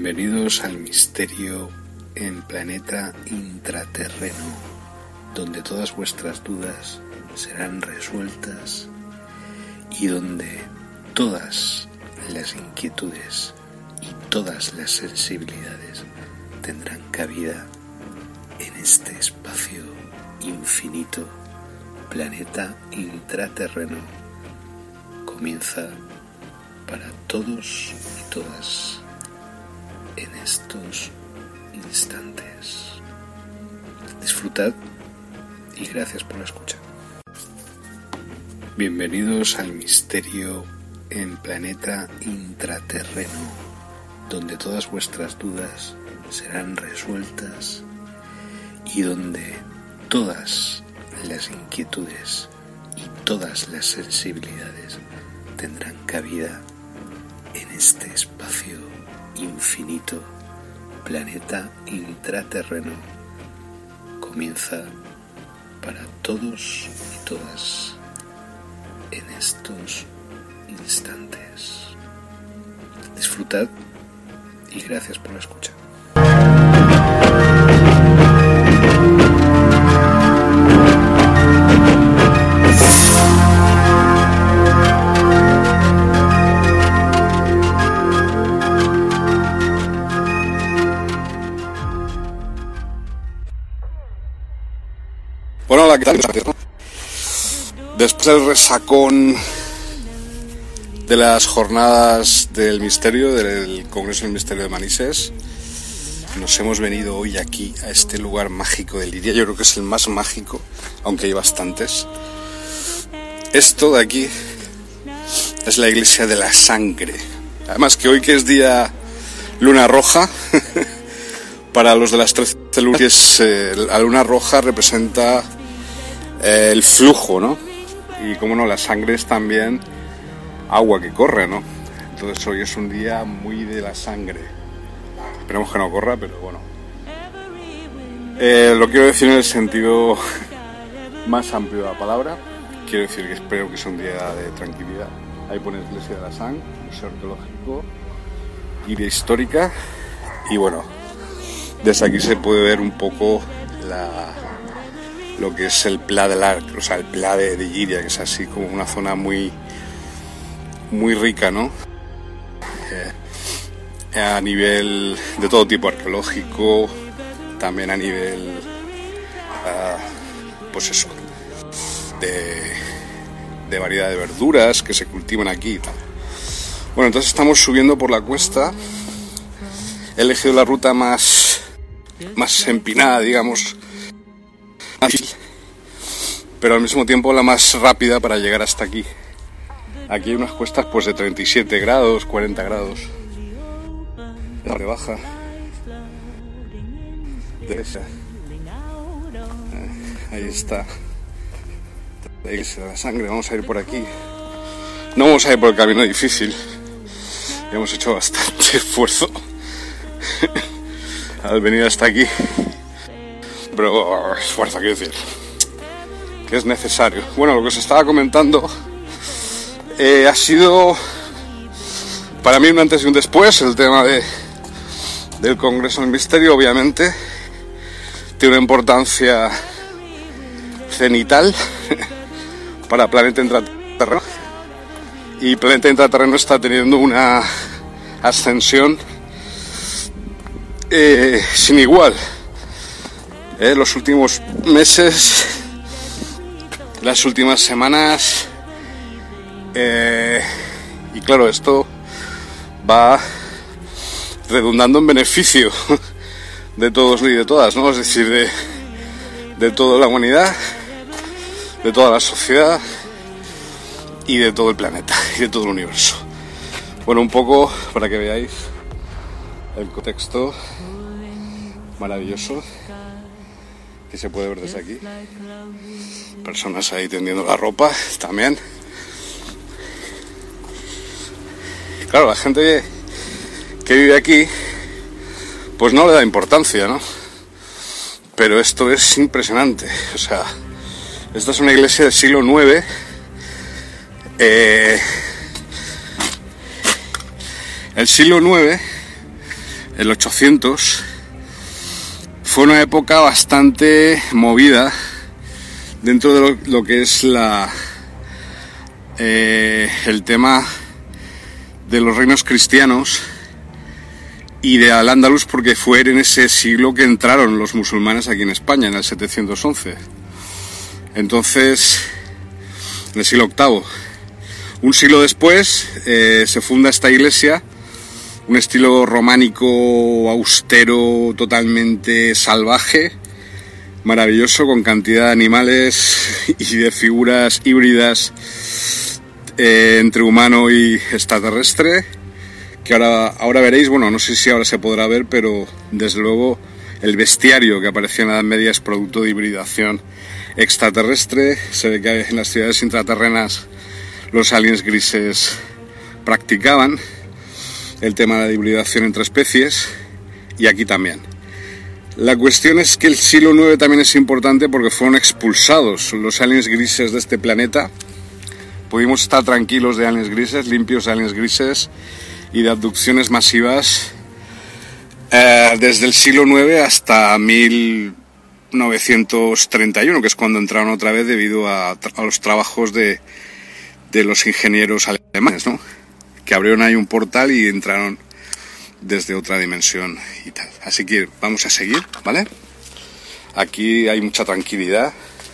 Bienvenidos al misterio en planeta intraterreno, donde todas vuestras dudas serán resueltas y donde todas las inquietudes y todas las sensibilidades tendrán cabida en este espacio infinito, planeta intraterreno. Comienza para todos y todas en estos instantes. Disfrutad y gracias por la escucha. Bienvenidos al misterio en planeta intraterreno, donde todas vuestras dudas serán resueltas y donde todas las inquietudes y todas las sensibilidades tendrán cabida en este espacio infinito, planeta intraterreno. Comienza para todos y todas en estos instantes. Disfrutad y gracias por la escucha. Bueno, hola, ¿qué tal? Después del resacón de las jornadas del misterio, del Congreso del Misterio de Manises, nos hemos venido hoy aquí a este lugar mágico de Liria. Yo creo que es el más mágico, aunque hay bastantes. Esto de aquí es la iglesia de la sangre. Además que hoy, que es día luna roja, para los de las 13 lunas, la luna roja representa el flujo, ¿no? Y como no, la sangre es también agua que corre, ¿no? Entonces hoy es un día muy de la sangre. Esperemos que no corra, pero bueno. Lo quiero decir en el sentido más amplio de la palabra. Quiero decir que espero que sea un día de tranquilidad. Ahí pone Iglesia de la Sang, Museo Arqueológico, guía histórica. Y bueno, desde aquí se puede ver un poco lo que es el Pla del Arc, o sea, el Pla de Llíria, que es así como una zona muy rica, ¿no? A nivel de todo tipo arqueológico, también a nivel, pues eso, de variedad de verduras que se cultivan aquí y tal. Bueno, entonces estamos subiendo por la cuesta. He elegido la ruta más empinada, digamos, pero al mismo tiempo la más rápida para llegar hasta aquí. Aquí hay unas cuestas pues de 37 grados, 40 grados. La baja. Ahí está. La iglesia de la sangre. Vamos a ir por aquí. No vamos a ir por el camino difícil. Ya hemos hecho bastante esfuerzo al venir hasta aquí. Pero esfuerzo, quiero decir, que es necesario. Bueno, lo que os estaba comentando ha sido para mí un antes y un después. El tema del Congreso del Misterio, obviamente, tiene una importancia cenital para Planeta Intraterreno, y Planeta Intraterreno está teniendo una ascensión sin igual. Los últimos meses, las últimas semanas, y claro, esto va redundando en beneficio de todos y de todas, ¿no? Es decir, de toda la humanidad, de toda la sociedad y de todo el planeta y de todo el universo. Bueno, un poco para que veáis el contexto maravilloso que se puede ver desde aquí. Personas ahí tendiendo la ropa también. Claro, la gente que vive aquí pues no le da importancia, ¿no? Pero esto es impresionante. O sea, esta es una iglesia del siglo IX. El siglo IX el 800, fue una época bastante movida dentro de lo que es el tema de los reinos cristianos y de Al-Ándalus, porque fue en ese siglo que entraron los musulmanes aquí en España, en el 711. Entonces, en el siglo VIII. Un siglo después se funda esta iglesia, un estilo románico, austero, totalmente salvaje, maravilloso, con cantidad de animales y de figuras híbridas entre humano y extraterrestre, que ahora veréis. Bueno, no sé si ahora se podrá ver, pero desde luego el bestiario que aparecía en la Edad Media es producto de hibridación extraterrestre. Se ve que en las ciudades intraterrenas los aliens grises practicaban el tema de la hibridación entre especies, y aquí también. La cuestión es que el siglo IX también es importante porque fueron expulsados los aliens grises de este planeta. Pudimos estar tranquilos de aliens grises, limpios de aliens grises y de abducciones masivas desde el siglo IX hasta 1931, que es cuando entraron otra vez debido a los trabajos de los ingenieros alemanes, ¿no? Que abrieron ahí un portal y entraron desde otra dimensión y tal. Así que vamos a seguir, ¿vale? Aquí hay mucha tranquilidad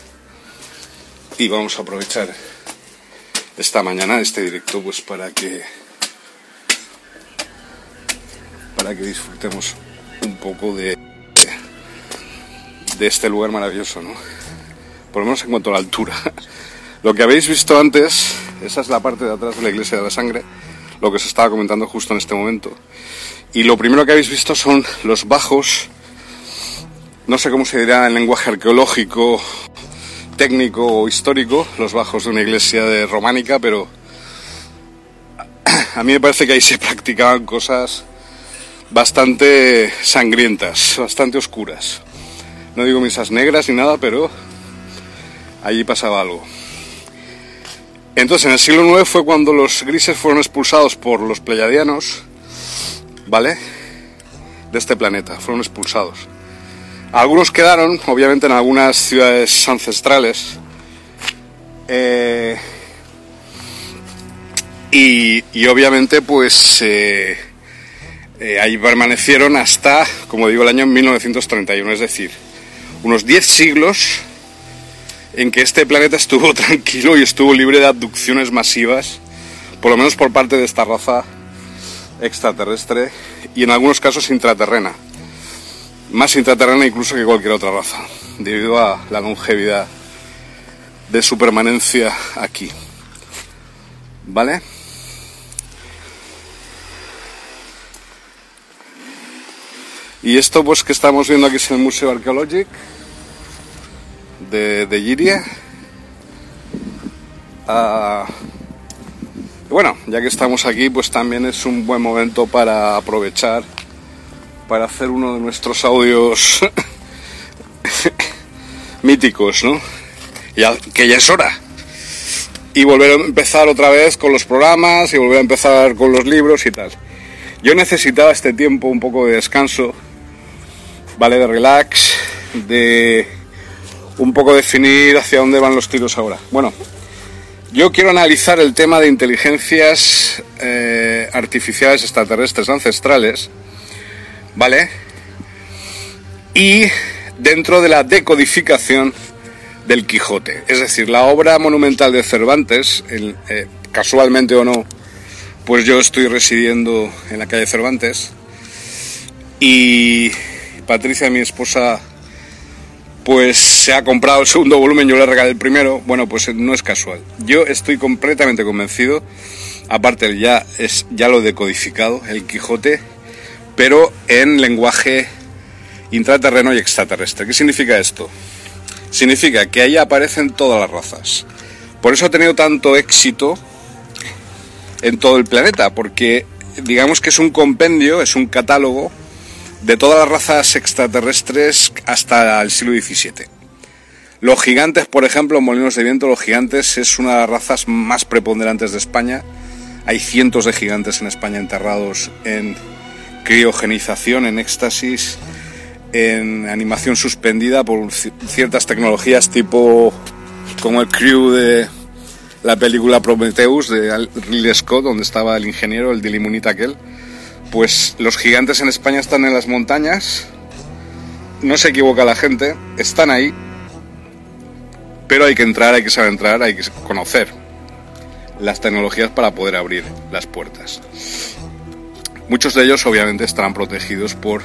y vamos a aprovechar esta mañana, este directo, pues para que disfrutemos un poco de este lugar maravilloso, ¿no? Por lo menos en cuanto a la altura. Lo que habéis visto antes, esa es la parte de atrás de la Iglesia de la Sangre, lo que se estaba comentando justo en este momento. Y lo primero que habéis visto son los bajos, no sé cómo se dirá en lenguaje arqueológico, técnico o histórico, los bajos de una iglesia románica, pero a mí me parece que ahí se practicaban cosas bastante sangrientas, bastante oscuras. No digo misas negras ni nada, pero allí pasaba algo. Entonces, en el siglo IX fue cuando los grises fueron expulsados por los pleyadianos, ¿vale? De este planeta, fueron expulsados. Algunos quedaron, obviamente, en algunas ciudades ancestrales. Y obviamente, pues, ahí permanecieron hasta, como digo, el año 1931, es decir, unos 10 siglos en que este planeta estuvo tranquilo y estuvo libre de abducciones masivas, por lo menos por parte de esta raza extraterrestre, y en algunos casos intraterrena, más intraterrena incluso que cualquier otra raza, debido a la longevidad de su permanencia aquí, ¿vale? Y esto, pues, que estamos viendo aquí es el Museo Arqueológico de Llíria. Bueno, ya que estamos aquí, pues también es un buen momento para aprovechar para hacer uno de nuestros audios míticos, ¿no? Que ya es hora. Y volver a empezar otra vez con los programas y volver a empezar con los libros y tal. Yo necesitaba este tiempo, un poco de descanso, ¿vale? De relax, de un poco definir hacia dónde van los tiros ahora. Bueno, yo quiero analizar el tema de inteligencias artificiales extraterrestres ancestrales, ¿vale? Y dentro de la decodificación del Quijote, es decir, la obra monumental de Cervantes, casualmente o no, pues yo estoy residiendo en la calle Cervantes y Patricia, mi esposa, pues se ha comprado el segundo volumen, yo le regalé el primero. Bueno, pues no es casual. Yo estoy completamente convencido, aparte ya lo he decodificado, el Quijote, pero en lenguaje intraterreno y extraterrestre. ¿Qué significa esto? Significa que ahí aparecen todas las razas. Por eso ha tenido tanto éxito en todo el planeta, porque digamos que es un compendio, es un catálogo de todas las razas extraterrestres hasta el siglo XVII. Los gigantes, por ejemplo, molinos de viento, los gigantes es una de las razas más preponderantes de España. Hay cientos de gigantes en España enterrados en criogenización, en éxtasis, en animación suspendida por ciertas tecnologías tipo como el crew de la película Prometheus de Ridley Scott, donde estaba el ingeniero, el Dilimunita aquel. Pues los gigantes en España están en las montañas, no se equivoca la gente, están ahí, pero hay que entrar, hay que saber entrar, hay que conocer las tecnologías para poder abrir las puertas. Muchos de ellos obviamente estarán protegidos por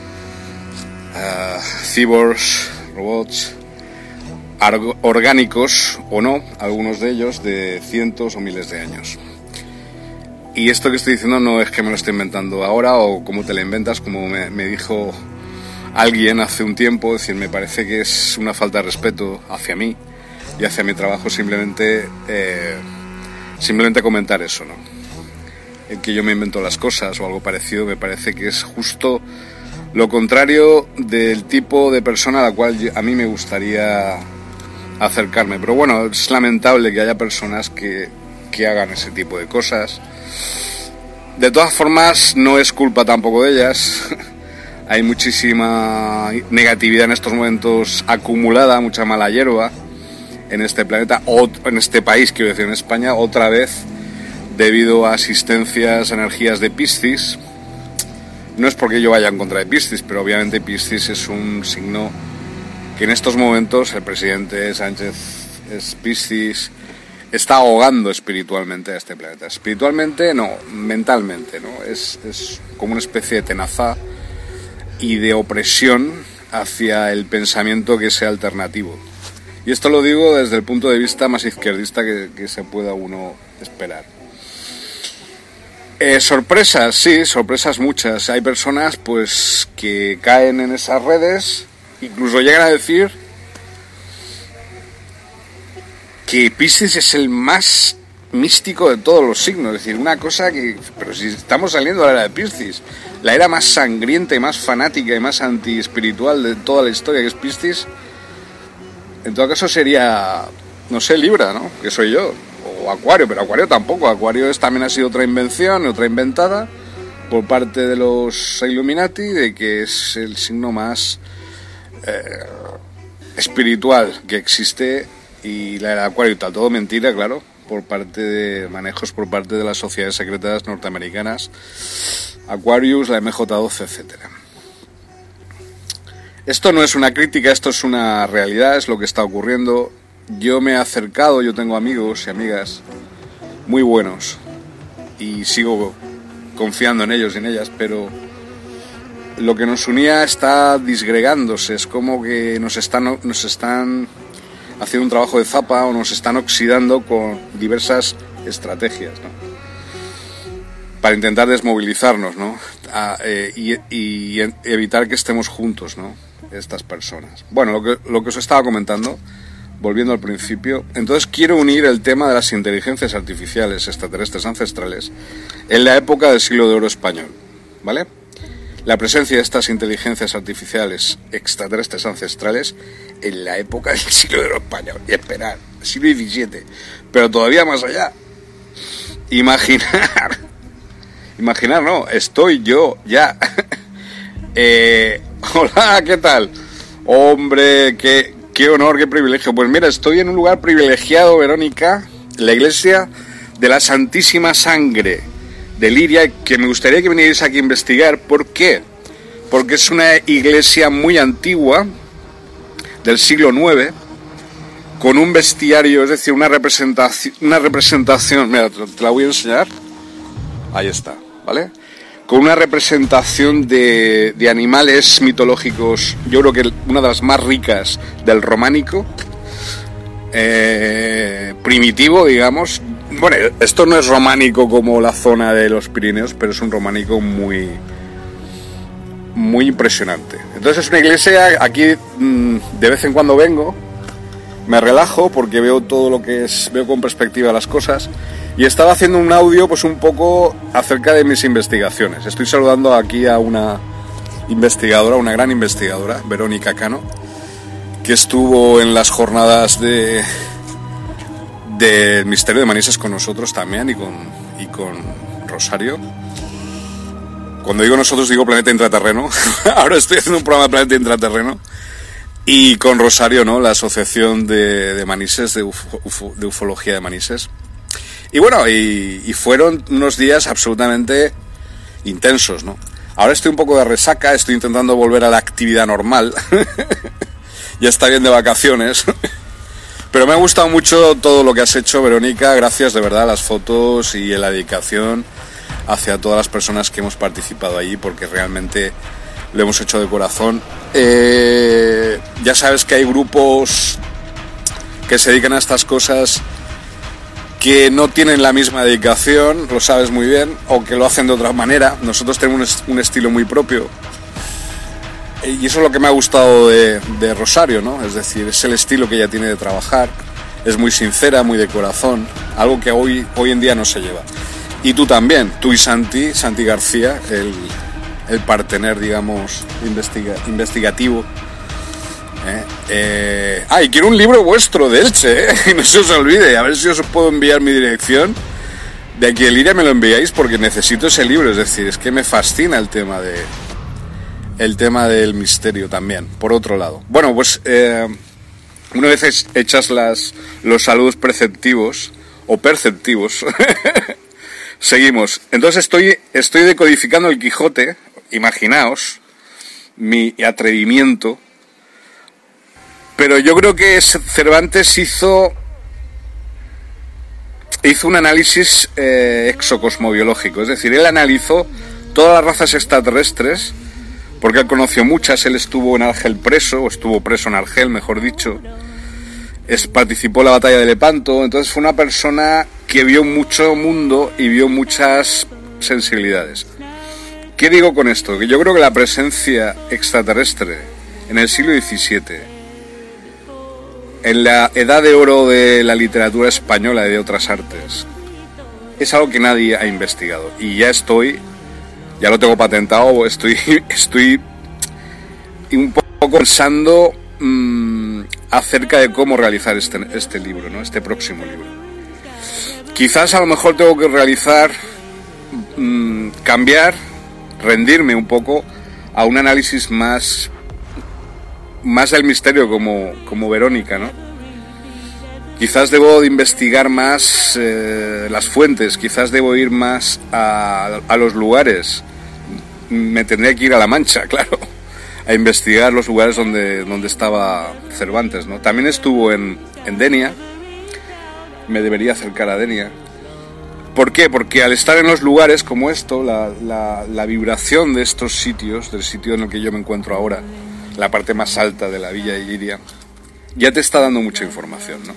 cyborgs, robots, orgánicos o no, algunos de ellos de cientos o miles de años. Y esto que estoy diciendo no es que me lo esté inventando ahora o como te lo inventas, como me dijo alguien hace un tiempo. Es decir, me parece que es una falta de respeto hacia mí y hacia mi trabajo simplemente comentar eso, ¿no? El que yo me invento las cosas o algo parecido me parece que es justo lo contrario del tipo de persona a la cual a mí me gustaría acercarme. Pero bueno, es lamentable que haya personas que hagan ese tipo de cosas. De todas formas, no es culpa tampoco de ellas. Hay muchísima negatividad en estos momentos acumulada, mucha mala hierba en este planeta, o en este país, quiero decir, en España, otra vez, debido a asistencias, energías de Piscis. No es porque yo vaya en contra de Piscis, pero obviamente Piscis es un signo que en estos momentos el presidente Sánchez es Piscis, está ahogando espiritualmente a este planeta. Espiritualmente no, mentalmente, ¿no? Es como una especie de tenaza y de opresión hacia el pensamiento que sea alternativo. Y esto lo digo desde el punto de vista más izquierdista que se pueda uno esperar. Sorpresas, sí, sorpresas muchas. Hay personas pues que caen en esas redes, incluso llegan a decir que Piscis es el más místico de todos los signos. Es decir, una cosa que... Pero si estamos saliendo de la era de Piscis, la era más sangrienta y más fanática y más anti-espiritual de toda la historia, que es Piscis, en todo caso sería, no sé, Libra, ¿no? Que soy yo. O Acuario, pero Acuario tampoco. Acuario también ha sido otra invención, otra inventada por parte de los Illuminati, de que es el signo más espiritual que existe, y la era de Acuario, tal, todo mentira, claro, por parte de manejos por parte de las sociedades secretas norteamericanas, Aquarius, la MJ12, etcétera. Esto no es una crítica, esto es una realidad, es lo que está ocurriendo. Yo me he acercado, yo tengo amigos y amigas muy buenos y sigo confiando en ellos y en ellas, pero lo que nos unía está disgregándose. Es como que nos están haciendo un trabajo de zapa o nos están oxidando con diversas estrategias, ¿no? Para intentar desmovilizarnos, ¿no? Y evitar que estemos juntos, ¿no? Estas personas. Bueno, lo que os estaba comentando, volviendo al principio, entonces quiero unir el tema de las inteligencias artificiales extraterrestres ancestrales en la época del siglo de oro español, ¿vale? La presencia de estas inteligencias artificiales extraterrestres ancestrales en la época del siglo de oro español. Y esperar, siglo XVII, pero todavía más allá. Imaginar, no, estoy yo ya. Hola, ¿qué tal? Hombre, qué honor, qué privilegio. Pues mira, estoy en un lugar privilegiado, Verónica, la iglesia de la Santísima Sangre de Liria, que me gustaría que vinierais aquí a investigar. ¿Por qué? Porque es una iglesia muy antigua, del siglo IX, con un bestiario, es decir, una representación, mira, te la voy a enseñar, ahí está, ¿vale? Con una representación de animales mitológicos, yo creo que una de las más ricas del románico, primitivo, digamos. Bueno, esto no es románico como la zona de los Pirineos, pero es un románico muy impresionante. Entonces es una iglesia, aquí de vez en cuando vengo, me relajo porque veo todo lo que es, veo con perspectiva las cosas, y estaba haciendo un audio pues un poco acerca de mis investigaciones. Estoy saludando aquí a una investigadora, una gran investigadora, Verónica Cano, que estuvo en las jornadas del Misterio de Manises con nosotros también, y con Rosario. Cuando digo nosotros digo Planeta Intraterreno. Ahora estoy haciendo un programa de Planeta Intraterreno. Y con Rosario, ¿no? La asociación de Manises, de ufología de Manises. Y bueno, y fueron unos días absolutamente intensos, ¿no? Ahora estoy un poco de resaca, estoy intentando volver a la actividad normal. Ya está bien de vacaciones. Pero me ha gustado mucho todo lo que has hecho, Verónica. Gracias de verdad, las fotos y la dedicación hacia todas las personas que hemos participado allí, porque realmente lo hemos hecho de corazón. Ya sabes que hay grupos que se dedican a estas cosas que no tienen la misma dedicación, lo sabes muy bien, o que lo hacen de otra manera. Nosotros tenemos un estilo muy propio. Y eso es lo que me ha gustado de Rosario, ¿no? Es decir, es el estilo que ella tiene de trabajar. Es muy sincera, muy de corazón, algo que hoy en día no se lleva. Y tú también, tú y Santi García, el partener, digamos, investigativo. Y quiero un libro vuestro de Elche, no se os olvide. A ver si os puedo enviar mi dirección. De aquí el Liria me lo enviáis, porque necesito ese libro. Es decir, es que me fascina el tema del misterio también, por otro lado. Bueno, pues una vez hechas los saludos preceptivos o perceptivos, seguimos. Entonces estoy decodificando el Quijote. Imaginaos mi atrevimiento. Pero yo creo que Cervantes hizo un análisis exocosmobiológico. Es decir, él analizó todas las razas extraterrestres, porque él conoció muchas. Él estuvo en Argel preso, o estuvo preso en Argel, mejor dicho. Participó en la batalla de Lepanto. Entonces fue una persona que vio mucho mundo y vio muchas sensibilidades. ¿Qué digo con esto? Que yo creo que la presencia extraterrestre en el siglo XVII, en la edad de oro de la literatura española y de otras artes, es algo que nadie ha investigado. Y ya lo tengo patentado, estoy un poco pensando acerca de cómo realizar este libro, ¿no? Este próximo libro. Quizás a lo mejor tengo que realizar, cambiar, rendirme un poco a un análisis más del misterio como Verónica, ¿no? Quizás debo de investigar más las fuentes, quizás debo ir más a los lugares. Me tendría que ir a La Mancha, claro, a investigar los lugares donde estaba Cervantes, ¿no? También estuvo en Denia, me debería acercar a Denia. ¿Por qué? Porque al estar en los lugares como esto, la vibración de estos sitios, del sitio en el que yo me encuentro ahora, la parte más alta de la Villa de Llíria, ya te está dando mucha información, ¿no?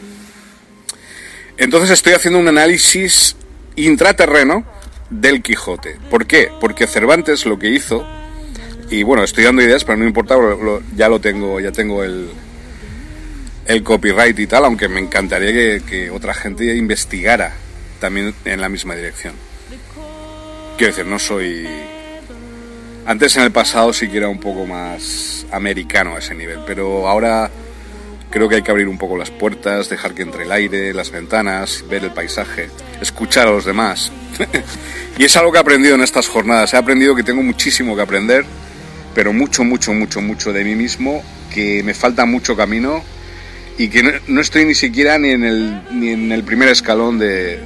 Entonces estoy haciendo un análisis intraterreno del Quijote. ¿Por qué? Porque Cervantes lo que hizo, y bueno, estoy dando ideas, pero no importa, ya tengo el copyright y tal, aunque me encantaría que otra gente investigara también en la misma dirección. Quiero decir, no soy... Antes, en el pasado, sí que era un poco más americano a ese nivel, pero ahora creo que hay que abrir un poco las puertas, dejar que entre el aire, las ventanas, ver el paisaje, escuchar a los demás. Y es algo que he aprendido en estas jornadas. He aprendido que tengo muchísimo que aprender, pero mucho de mí mismo, que me falta mucho camino y que no estoy ni siquiera ni en el primer escalón del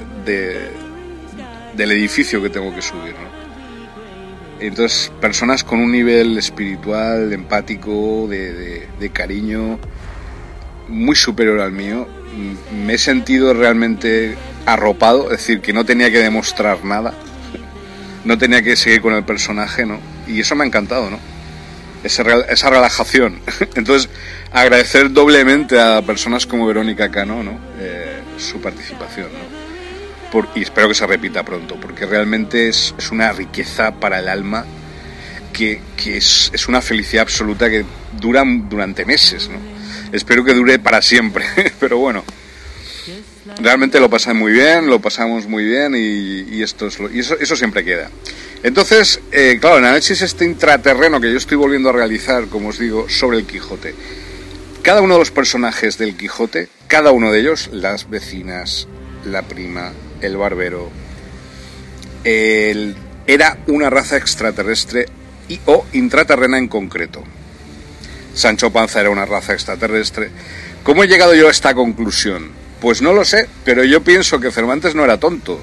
edificio que tengo que subir, ¿no? Entonces, personas con un nivel espiritual, empático, de cariño muy superior al mío, me he sentido realmente arropado, es decir, que no tenía que demostrar nada, no tenía que seguir con el personaje, ¿no? Y eso me ha encantado, ¿no? Esa relajación. Entonces, agradecer doblemente a personas como Verónica Cano, ¿no? Su participación, ¿no? Y espero que se repita pronto, porque realmente es una riqueza para el alma que es una felicidad absoluta que dura durante meses, ¿no? Espero que dure para siempre, pero bueno, realmente lo pasamos muy bien y eso siempre queda. Entonces, claro, el análisis intraterreno que yo estoy volviendo a realizar, como os digo, sobre el Quijote. Cada uno de los personajes del Quijote, cada uno de ellos, las vecinas, la prima, el barbero, el era una raza extraterrestre o intraterrena en concreto. Sancho Panza era una raza extraterrestre. ¿Cómo he llegado yo a esta conclusión? Pues no lo sé, pero yo pienso que Cervantes no era tonto.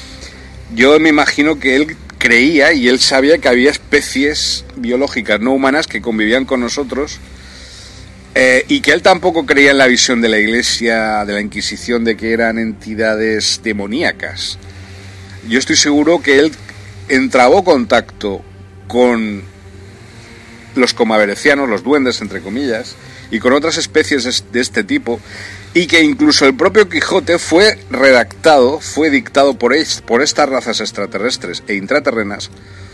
Yo me imagino que él creía y él sabía que había especies biológicas no humanas que convivían con nosotros, y que él tampoco creía en la visión de la Iglesia, de la Inquisición, de que eran entidades demoníacas. Yo estoy seguro que él entrabó contacto con los comaverecianos, los duendes entre comillas, y con otras especies de este tipo, y que incluso el propio Quijote fue dictado por estas razas extraterrestres e intraterrenas,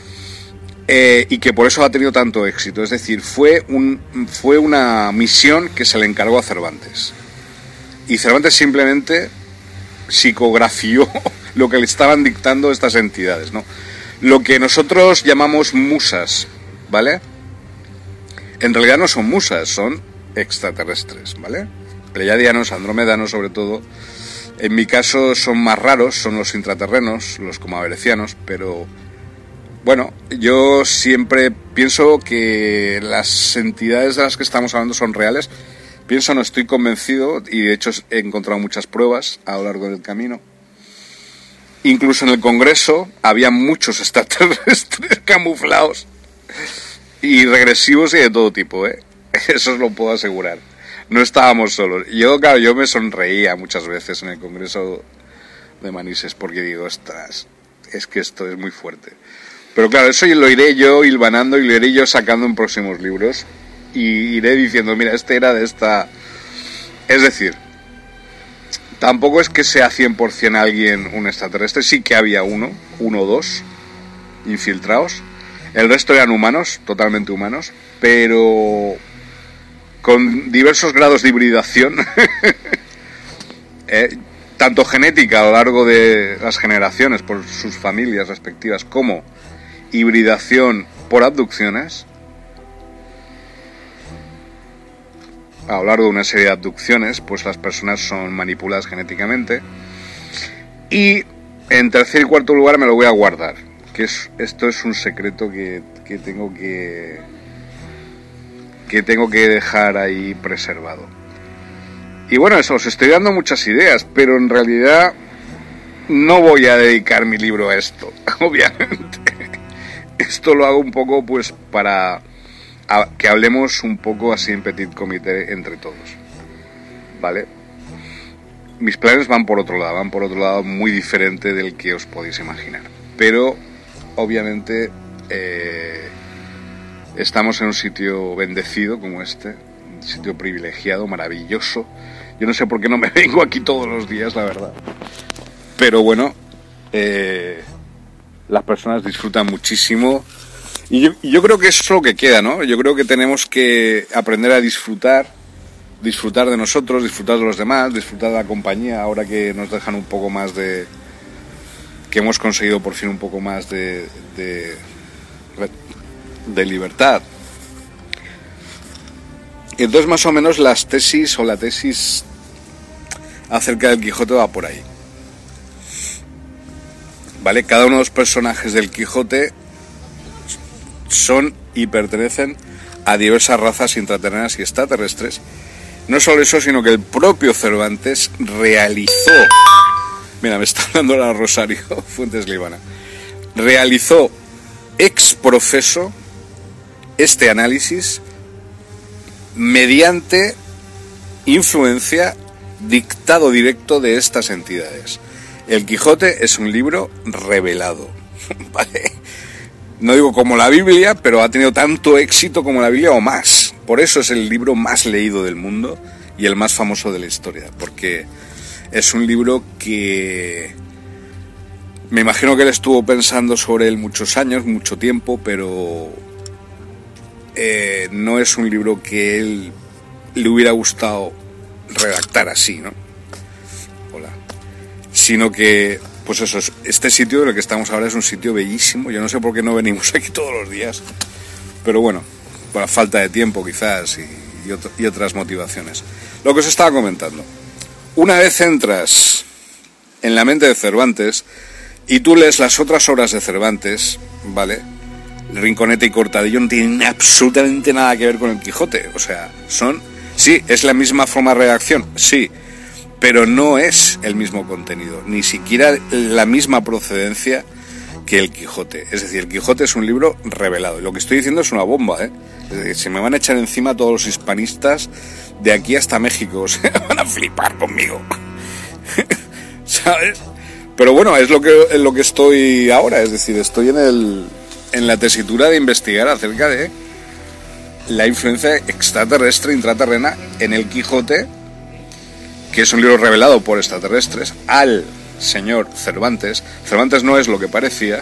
y que por eso ha tenido tanto éxito. Es decir, fue una misión que se le encargó a Cervantes, y Cervantes simplemente psicografió lo que le estaban dictando estas entidades, ¿no? Lo que nosotros llamamos musas, ¿vale? En realidad no son musas, son extraterrestres, ¿vale? Pleiadianos, andromedanos sobre todo. En mi caso son más raros, son los intraterrenos, los comaverecianos, pero bueno, yo siempre pienso que las entidades de las que estamos hablando son reales. No estoy convencido, y de hecho he encontrado muchas pruebas a lo largo del camino. Incluso en el Congreso había muchos extraterrestres camuflados y regresivos y de todo tipo, ¿eh? Eso os lo puedo asegurar. No estábamos solos. Yo me sonreía muchas veces en el Congreso de Manises porque digo, ostras, es que esto es muy fuerte. Pero claro, eso lo iré yo hilvanando y lo iré yo sacando en próximos libros y iré diciendo, mira, este era de esta... Es decir, tampoco es que sea 100% alguien un extraterrestre, sí que había uno o dos infiltrados. El resto eran humanos, totalmente humanos, pero con diversos grados de hibridación, tanto genética a lo largo de las generaciones por sus familias respectivas, como hibridación por abducciones. A lo largo de una serie de abducciones, pues las personas son manipuladas genéticamente. Y en tercer y cuarto lugar me lo voy a guardar, que esto es un secreto que tengo que dejar ahí preservado. Y bueno, eso, os estoy dando muchas ideas, pero en realidad no voy a dedicar mi libro a esto, obviamente. Esto lo hago un poco pues para que hablemos un poco así en petit comité entre todos, ¿vale? Mis planes van por otro lado muy diferente del que os podéis imaginar, pero obviamente estamos en un sitio bendecido como este, un sitio privilegiado, maravilloso. Yo no sé por qué no me vengo aquí todos los días, la verdad, pero bueno, las personas disfrutan muchísimo. Y yo creo que eso es lo que queda, ¿no? Yo creo que tenemos que aprender a disfrutar de nosotros, disfrutar de los demás, disfrutar de la compañía, ahora que nos dejan un poco más que hemos conseguido por fin un poco más de libertad. Y entonces más o menos la tesis acerca del Quijote va por ahí, ¿vale? Cada uno de los personajes del Quijote son y pertenecen a diversas razas intraterrenas y extraterrestres. No solo eso, sino que el propio Cervantes realizó... Mira, me está hablando la Rosario Fuentes Libana. Realizó ex profeso este análisis mediante influencia, dictado directo de estas entidades. El Quijote es un libro revelado, ¿vale? No digo como la Biblia, pero ha tenido tanto éxito como la Biblia o más. Por eso es el libro más leído del mundo y el más famoso de la historia, porque es un libro que me imagino que él estuvo pensando sobre él muchos años, mucho tiempo, pero no es un libro que él le hubiera gustado redactar así, ¿no? Hola. Sino que, pues eso, este sitio de lo que estamos ahora es un sitio bellísimo. Yo no sé por qué no venimos aquí todos los días, pero bueno, por falta de tiempo quizás y otras motivaciones. Lo que os estaba comentando, una vez entras en la mente de Cervantes, y tú lees las otras obras de Cervantes, ¿vale? Rinconete y Cortadillo no tienen absolutamente nada que ver con el Quijote. O sea, sí, es la misma forma de redacción, sí, pero no es el mismo contenido, ni siquiera la misma procedencia que el Quijote. Es decir, el Quijote es un libro revelado. Lo que estoy diciendo es una bomba, ¿eh? Es decir, se me van a echar encima todos los hispanistas de aquí hasta México. Se van a flipar conmigo. ¿Sabes? Pero bueno, es lo que estoy ahora. Es decir, estoy en la tesitura de investigar acerca de la influencia extraterrestre, intraterrena en el Quijote, que es un libro revelado por extraterrestres al señor Cervantes. Cervantes no es lo que parecía.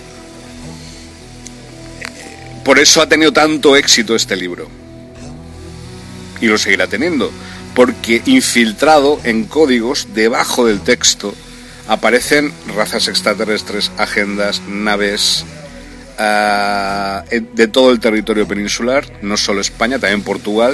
Por eso ha tenido tanto éxito este libro. Y lo seguirá teniendo. Porque infiltrado en códigos, debajo del texto, aparecen razas extraterrestres, agendas, naves de todo el territorio peninsular, no solo España, también Portugal.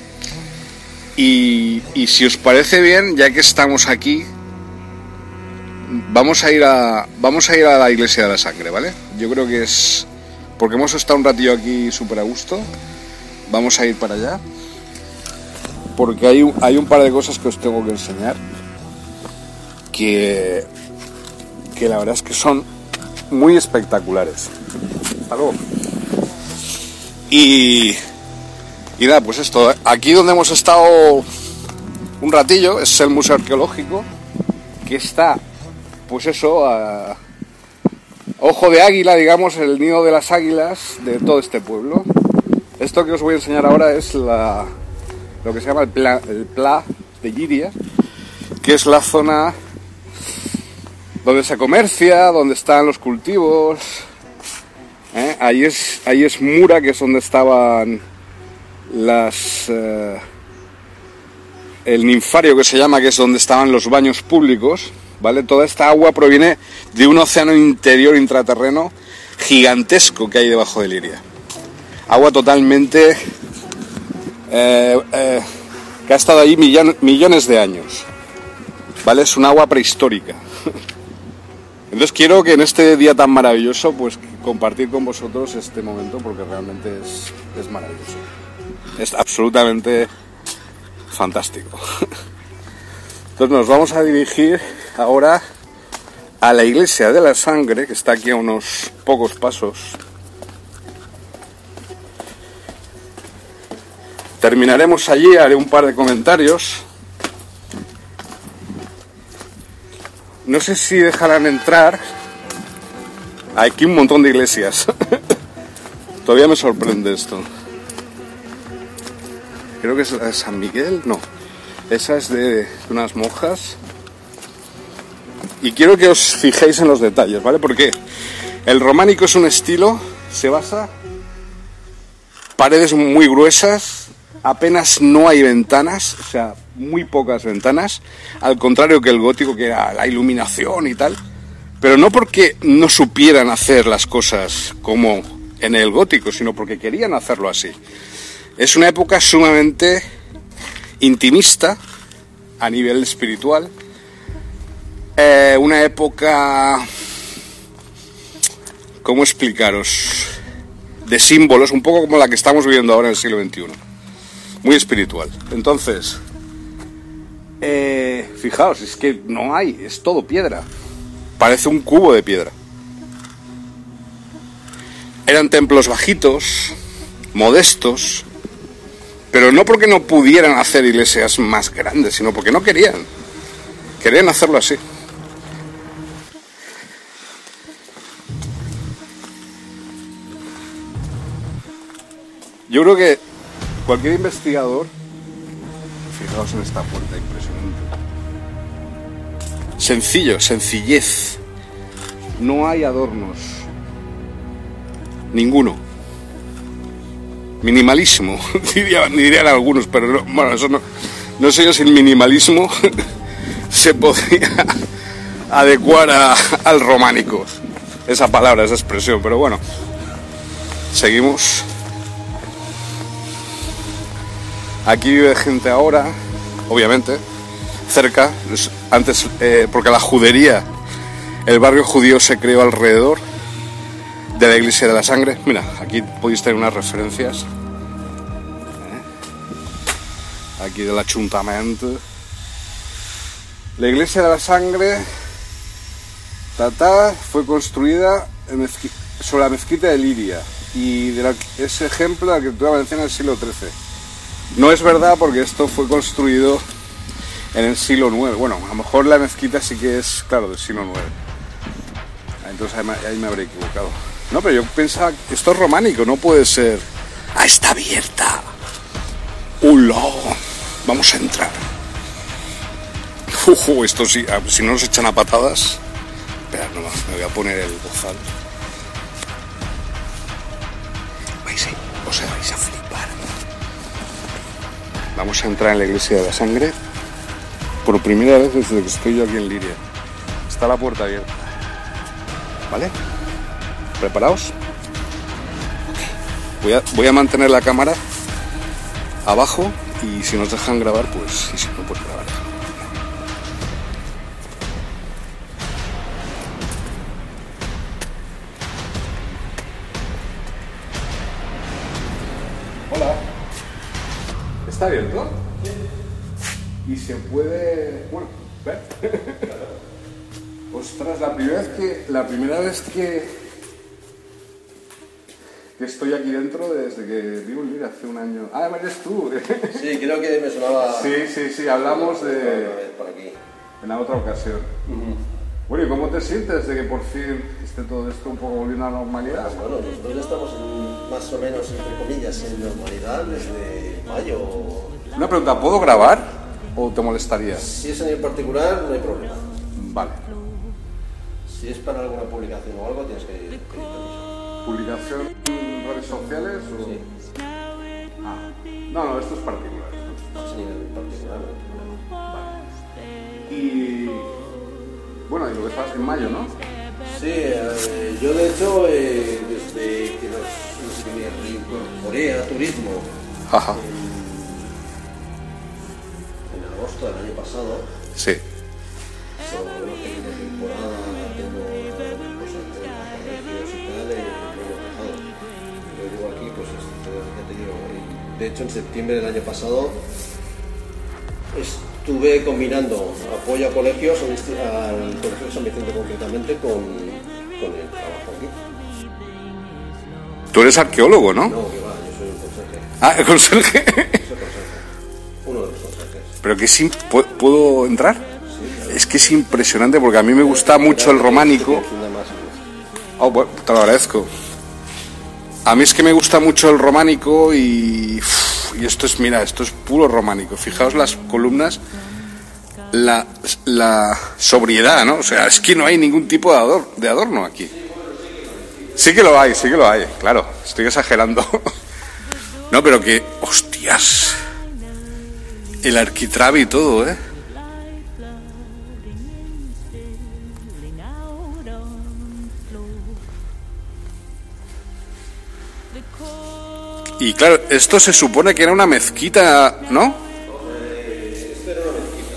Y si os parece bien, ya que estamos aquí, vamos a ir a la Iglesia de la Sangre, ¿vale? Yo creo que es... porque hemos estado un ratillo aquí súper a gusto. Vamos a ir para allá. Porque hay un par de cosas que os tengo que enseñar. Que la verdad es que son muy espectaculares. Hasta luego. Y nada, pues esto. Aquí donde hemos estado un ratillo es el Museo Arqueológico. Que está... pues eso, a ojo de águila, digamos, el nido de las águilas de todo este pueblo. Esto que os voy a enseñar ahora es lo que se llama el Pla de Llíria, que es la zona donde se comercia, donde están los cultivos. Ahí es Mura, que es donde estaban el ninfario, que se llama, que es donde estaban los baños públicos. ¿Vale? Toda esta agua proviene de un océano interior intraterreno gigantesco que hay debajo de Llíria. Agua totalmente que ha estado ahí millones de años. ¿Vale? Es un agua prehistórica. Entonces quiero que en este día tan maravilloso, pues compartir con vosotros este momento, porque realmente es maravilloso. Es absolutamente fantástico. Entonces nos vamos a dirigir ahora a la Iglesia de la Sangre, que está aquí a unos pocos pasos. Terminaremos allí, haré un par de comentarios. No sé si dejarán entrar. Hay aquí un montón de iglesias. Todavía me sorprende esto. Creo que es la de San Miguel, no. Esa es de unas monjas. Y quiero que os fijéis en los detalles, ¿vale? Porque el románico es un estilo, se basa... paredes muy gruesas, apenas no hay ventanas, o sea, muy pocas ventanas, al contrario que el gótico, que era la iluminación y tal, pero no porque no supieran hacer las cosas como en el gótico, sino porque querían hacerlo así. Es una época sumamente intimista a nivel espiritual, una época, ¿cómo explicaros?, de símbolos, un poco como la que estamos viviendo ahora en el siglo XXI, muy espiritual. Entonces, fijaos, es que no hay, es todo piedra, parece un cubo de piedra. Eran templos bajitos, modestos, pero no porque no pudieran hacer iglesias más grandes, sino porque no querían hacerlo así. Yo creo que cualquier investigador, fijaos en esta puerta impresionante, sencillez, no hay adornos, ninguno, minimalismo, dirían algunos, pero no, bueno, eso no sé yo si el minimalismo se podría adecuar al románico, esa palabra, esa expresión, pero bueno, seguimos. Aquí vive gente ahora, obviamente, cerca, antes, porque la judería el barrio judío se creó alrededor de la Iglesia de la Sangre. Mira, aquí podéis tener unas referencias. Aquí del Ayuntamiento. La Iglesia de la Sangre fue construida sobre la mezquita de Liria y ese ejemplo de la arquitectura valenciana del siglo XIII. No es verdad, porque esto fue construido en el siglo IX. Bueno, a lo mejor la mezquita sí que es, claro, del siglo IX. Entonces ahí me habré equivocado. No, pero yo pensaba que esto es románico, no puede ser. ¡Ah, está abierta! ¡Hola! Vamos a entrar. Esto sí, si no nos echan a patadas. Espera, no, me voy a poner el bozal. Os vais a flipar. Vamos a entrar en la Iglesia de la Sangre por primera vez desde que estoy yo aquí en Liria. Está la puerta abierta. ¿Vale? ¿Preparaos? Voy a mantener la cámara abajo y si nos dejan grabar, pues... Y si no, pues grabar. Hola. ¿Está abierto? Sí. Y se puede... Bueno, ¿ves? Ostras, la primera vez que estoy aquí dentro desde que vivo en Liria hace un año. Ah, eres tú. Sí, creo que me sonaba... Sí, hablamos de... por aquí. En la otra ocasión. Bueno, ¿y cómo te sientes de que por fin esté todo esto un poco volviendo a la normalidad? Pues bueno, nosotros estamos más o menos, entre comillas, en normalidad desde mayo. Una pregunta, ¿puedo grabar o te molestaría? Si es en particular, no hay problema. Vale. Si es para alguna publicación o algo, tienes que pedir permiso. ¿Publicación en redes sociales o...? Sí. Ah. No, esto es particular. Si es en particular, no hay problema. Vale. Y... Bueno, y lo que estás en mayo, ¿no? Sí, yo de hecho, desde que me reincorporé a turismo en agosto del año pasado, sí. sobre una pequeña temporada, tengo cosas de colegios y tal, no lo he dejado. Yo llevo aquí, pues, ya te digo, de hecho en septiembre del año pasado estuve combinando apoyo a colegios, al Colegio de San Vicente concretamente, con el trabajo aquí. Tú eres arqueólogo, ¿no? No, que va, yo soy un conserje. Ah, el conserje. Yo soy conserje. Uno de los conserjes. Pero que ¿puedo entrar? Sí, claro. Es que es impresionante porque a mí me gusta mucho el románico. Oh, bueno, te lo agradezco. A mí es que me gusta mucho el románico y esto es, mira, esto es puro románico. Fijaos las columnas, la sobriedad, ¿no? O sea, es que no hay ningún tipo de adorno aquí. Sí que lo hay, claro, estoy exagerando. No, pero que, hostias, el arquitrabe y todo, ¿eh? Y claro, esto se supone que era una mezquita, ¿no? Esto era una mezquita,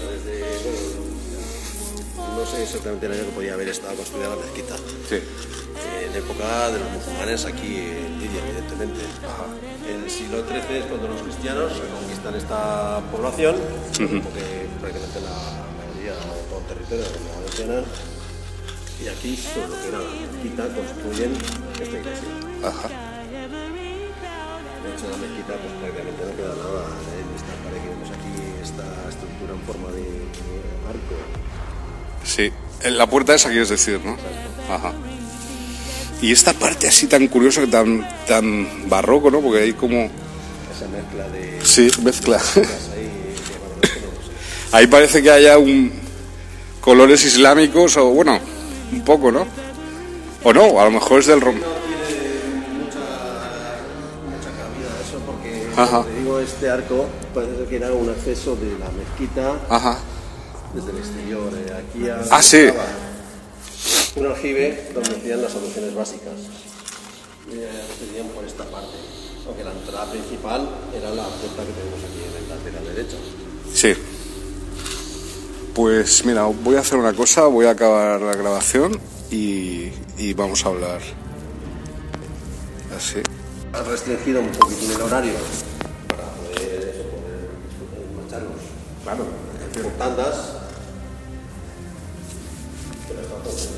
no sé exactamente el año que podía haber estado construida la mezquita. Sí. En época de los musulmanes aquí en Liria, evidentemente. En el siglo XIII es cuando los cristianos reconquistan esta población, porque prácticamente la mayoría de todo el territorio de la valenciana, y aquí, sobre lo que era la mezquita, construyen esta iglesia. Ajá. De hecho, la mezquita pues prácticamente no queda nada en esta pared que vemos aquí, esta estructura en forma de arco. Sí, la puerta esa quieres decir, ¿no? Ajá. Y esta parte así tan curiosa, tan barroco, ¿no? Porque hay como... Esa mezcla de... Sí, mezcla. Ahí parece que haya colores islámicos o, bueno, un poco, ¿no? O no, a lo mejor es del rom... Ajá. Te digo, este arco parece que era un acceso de la mezquita. Ajá. Desde el exterior. Aquí sí. Un aljibe donde hacían las abluciones básicas. Serían por esta parte. Aunque la entrada principal era la puerta que tenemos aquí en el lateral derecho. Sí. Pues mira, voy a hacer una cosa, voy a acabar la grabación y vamos a hablar así. Has restringido un poquitín el horario para poder marcharnos. Claro. Por tandas. Pero está todo bien.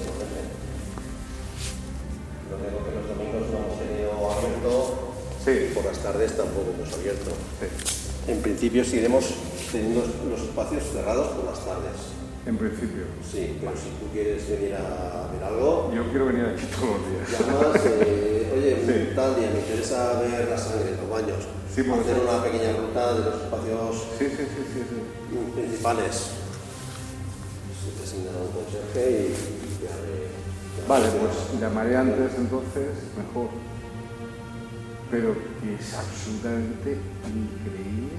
Lo único que los domingos no hemos tenido abierto. Sí. Por las tardes tampoco hemos abierto. Sí. En principio seguiremos teniendo los espacios cerrados por las tardes. En principio. Sí, pero si tú quieres venir a ver algo, Yo quiero venir aquí todos los días. llamas, oye, Sí. tal día me interesa ver la sangre en los baños. Sí, puede hacer ser. una pequeña ruta de los espacios Sí. principales. Se te asigna un conserje y te abre. Vale, pues llamaré antes entonces, mejor. Pero que es absolutamente increíble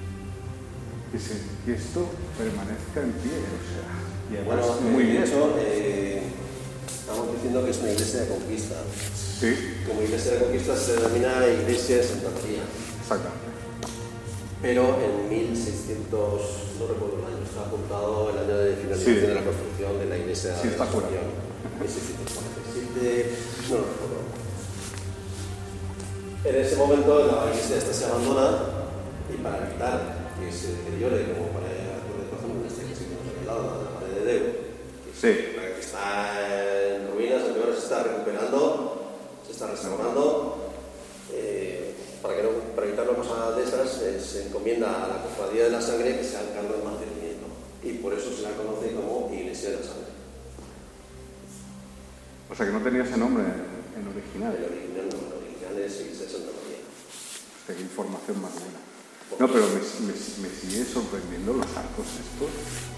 que esto permanezca en pie, o sea, y además Bueno, muy de bien. hecho, estamos diciendo que es una iglesia de conquista. Sí, Como iglesia de conquista se denomina iglesia de Santa María. exactamente. Pero en 1600, no recuerdo el año, está apuntado el año de finalización Sí. de la construcción de la iglesia Sí, está de fuera. Asunción. 1647, no lo recuerdo. En ese momento la iglesia esta se abandona y para evitar que se deteriore, como para por ejemplo en esta iglesia que hemos arreglado, la de la pared de Deu, Sí, que está en ruinas, aunque ahora se está recuperando, se está restaurando. Para evitar una cosa de esas, se encomienda a la Cofradía de la Sangre que se haga cargo del mantenimiento. Y por eso se la conoce como Iglesia de la Sangre. o sea que no tenía ese nombre en original. El original no, el original es Iglesia de Santa María. Hostia, qué información más buena. No, pero me sigue sorprendiendo los arcos estos.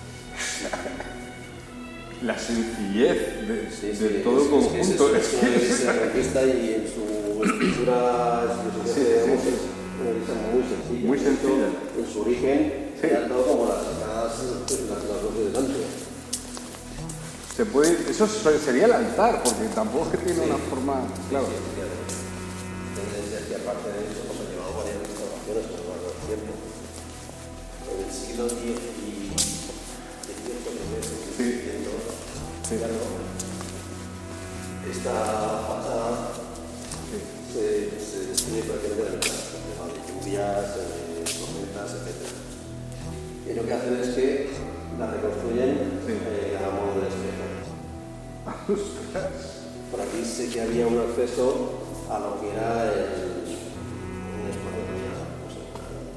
La sencillez de todo el conjunto. Es una iglesia conquista y en su estructura es una iglesia muy sencilla. Muy sencilla. En su origen, Sí. era todo como las dos de delante. Se puede, eso sería el altar, porque tampoco es que tiene una forma. Claro. Tendencias que aparte de eso nos han llevado varias restauraciones a lo largo del tiempo. En el siglo X y Sí. esta fachada Sí. se destruye prácticamente la mitad, de lluvias, tormentas, etc. Y lo que hacen es que la reconstruyen Sí. a modo de espejo. Por aquí sé que había un acceso a lo que era un espacio que había, no sé,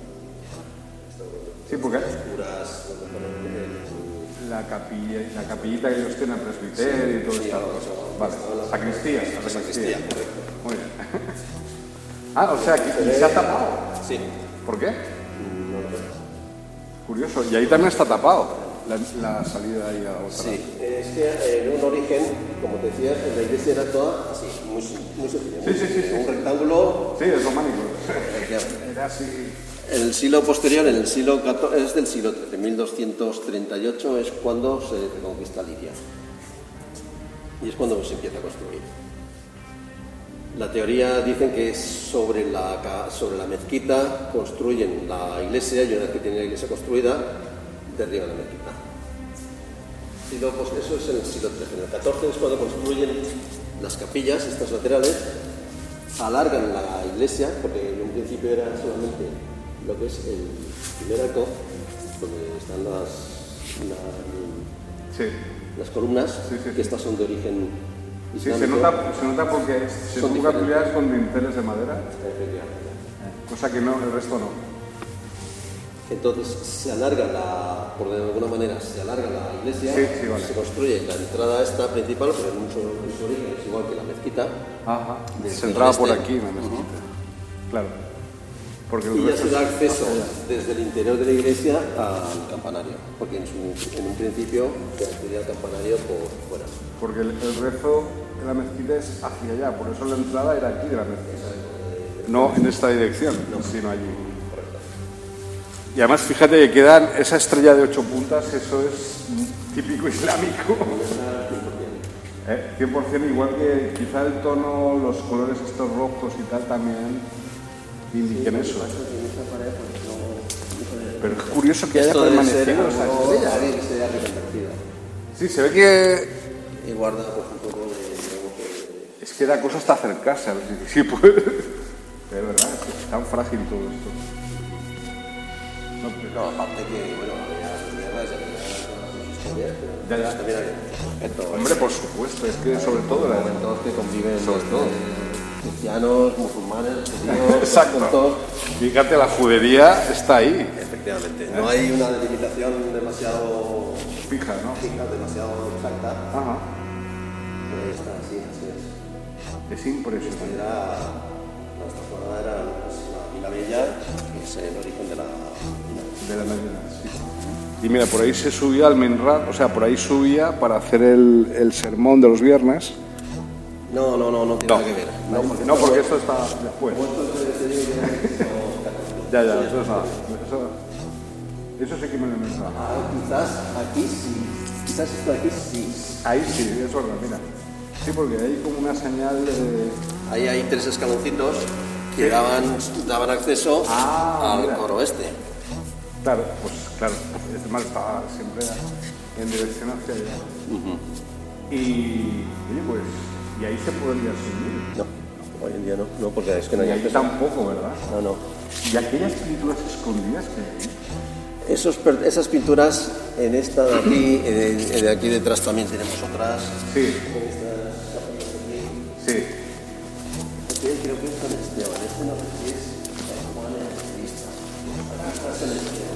Sí, porque oscuras, donde ponen la capillita que ellos tienen, el presbiterio y todo sí, esto. algo así. Vale, sacristía, la sacristía, sacristía. correcto. Muy bien. Ah, o sea, que y se ha tapado. Sí. ¿Por qué? No lo veo. Curioso. Y ahí también está tapado la salida ahí a otra. Sí, es que en un origen, como te decía, la iglesia era toda así, muy sencilla. Sí. Un rectángulo. Sí, es románico. efectivamente. Era así. En el siglo posterior, en el siglo XIV, es del siglo XIII, 1238 es cuando se reconquista Lidia. Y es cuando se empieza a construir. La teoría dicen que sobre la mezquita construyen la iglesia y una vez que tienen la iglesia construida, derriban la mezquita. Eso es en el siglo XIII. En el XIV es cuando construyen las capillas, estas laterales, alargan la iglesia, porque en un principio era solamente lo que es el primer arco, donde están las columnas, Sí. que estas son de origen Sí, islámico. se nota porque son diferentes. capillas con dinteles de madera, Efectivamente. cosa que no, el resto no. Entonces se alarga por de alguna manera se alarga la iglesia, Sí, vale. se construye la entrada esta principal, pero en su origen es igual que la mezquita. Ajá. Del Se entraba por noroeste. aquí, la mezquita. Claro. Porque el Y ya resto se da es acceso hacia allá. desde el interior de la iglesia al campanario, porque en un principio se accedía al campanario por fuera. Porque el rezo de la mezquita es hacia allá, por eso la entrada era aquí de la mezquita. No en esta dirección, sino allí. Y además fíjate que quedan esa estrella de 8 puntas, eso es típico islámico. 100% igual que quizá el tono, los colores estos rojos y tal también indiquen eso. En esa pared, pues, no Pero es curioso que haya Esto debe ser permanecido esa algo estrella. que se haya reconvertido. Sí, se ve que Y guarda pues, un poco de, digamos, que... es que da cosa hasta acercarse a ver si sí puede. Es verdad, es tan frágil todo esto. No, aparte que, bueno, ya sus guerras, ya tenían sus historias, pero Ya. también había respeto. Hombre, por supuesto, es que sobre todo la momentos que conviven Sobre todo. cristianos, musulmanes, judíos, Exacto. con todos. Fíjate, la judería está ahí, Efectivamente, no hay una delimitación demasiado fija, ¿no? fija, demasiado exacta, Ajá. pero ahí está, así es. Es impresionante. Nuestra zona era pues, la Vila Bella, que es el origen de la Vila. De la Medina, sí. Y mira, por ahí se subía al Minrat, o sea, por ahí subía para hacer el sermón de los viernes. No tiene nada que ver. No, porque eso está después. Ya, eso es nada. Eso sí que me lo he mencionado. Quizás aquí sí, quizás esto aquí sí. Ahí sí, es verdad, mira. Sí, porque hay como una señal de... Ahí hay 3 escaloncitos que daban acceso al mira. coro este. Claro, pues claro, este mar estaba siempre en dirección hacia allá. Y, oye, pues, y ahí se podría subir. No, hoy en día no, porque es que no Y hay ahí acceso. tampoco, ¿verdad? No. Y aquellas pinturas escondidas que hay. Esas pinturas en esta de aquí, de aquí detrás también tenemos otras. Sí, sí. Creo que es San Esteban, este no sé si es San Juan Evangelista. Aquí está San Esteban.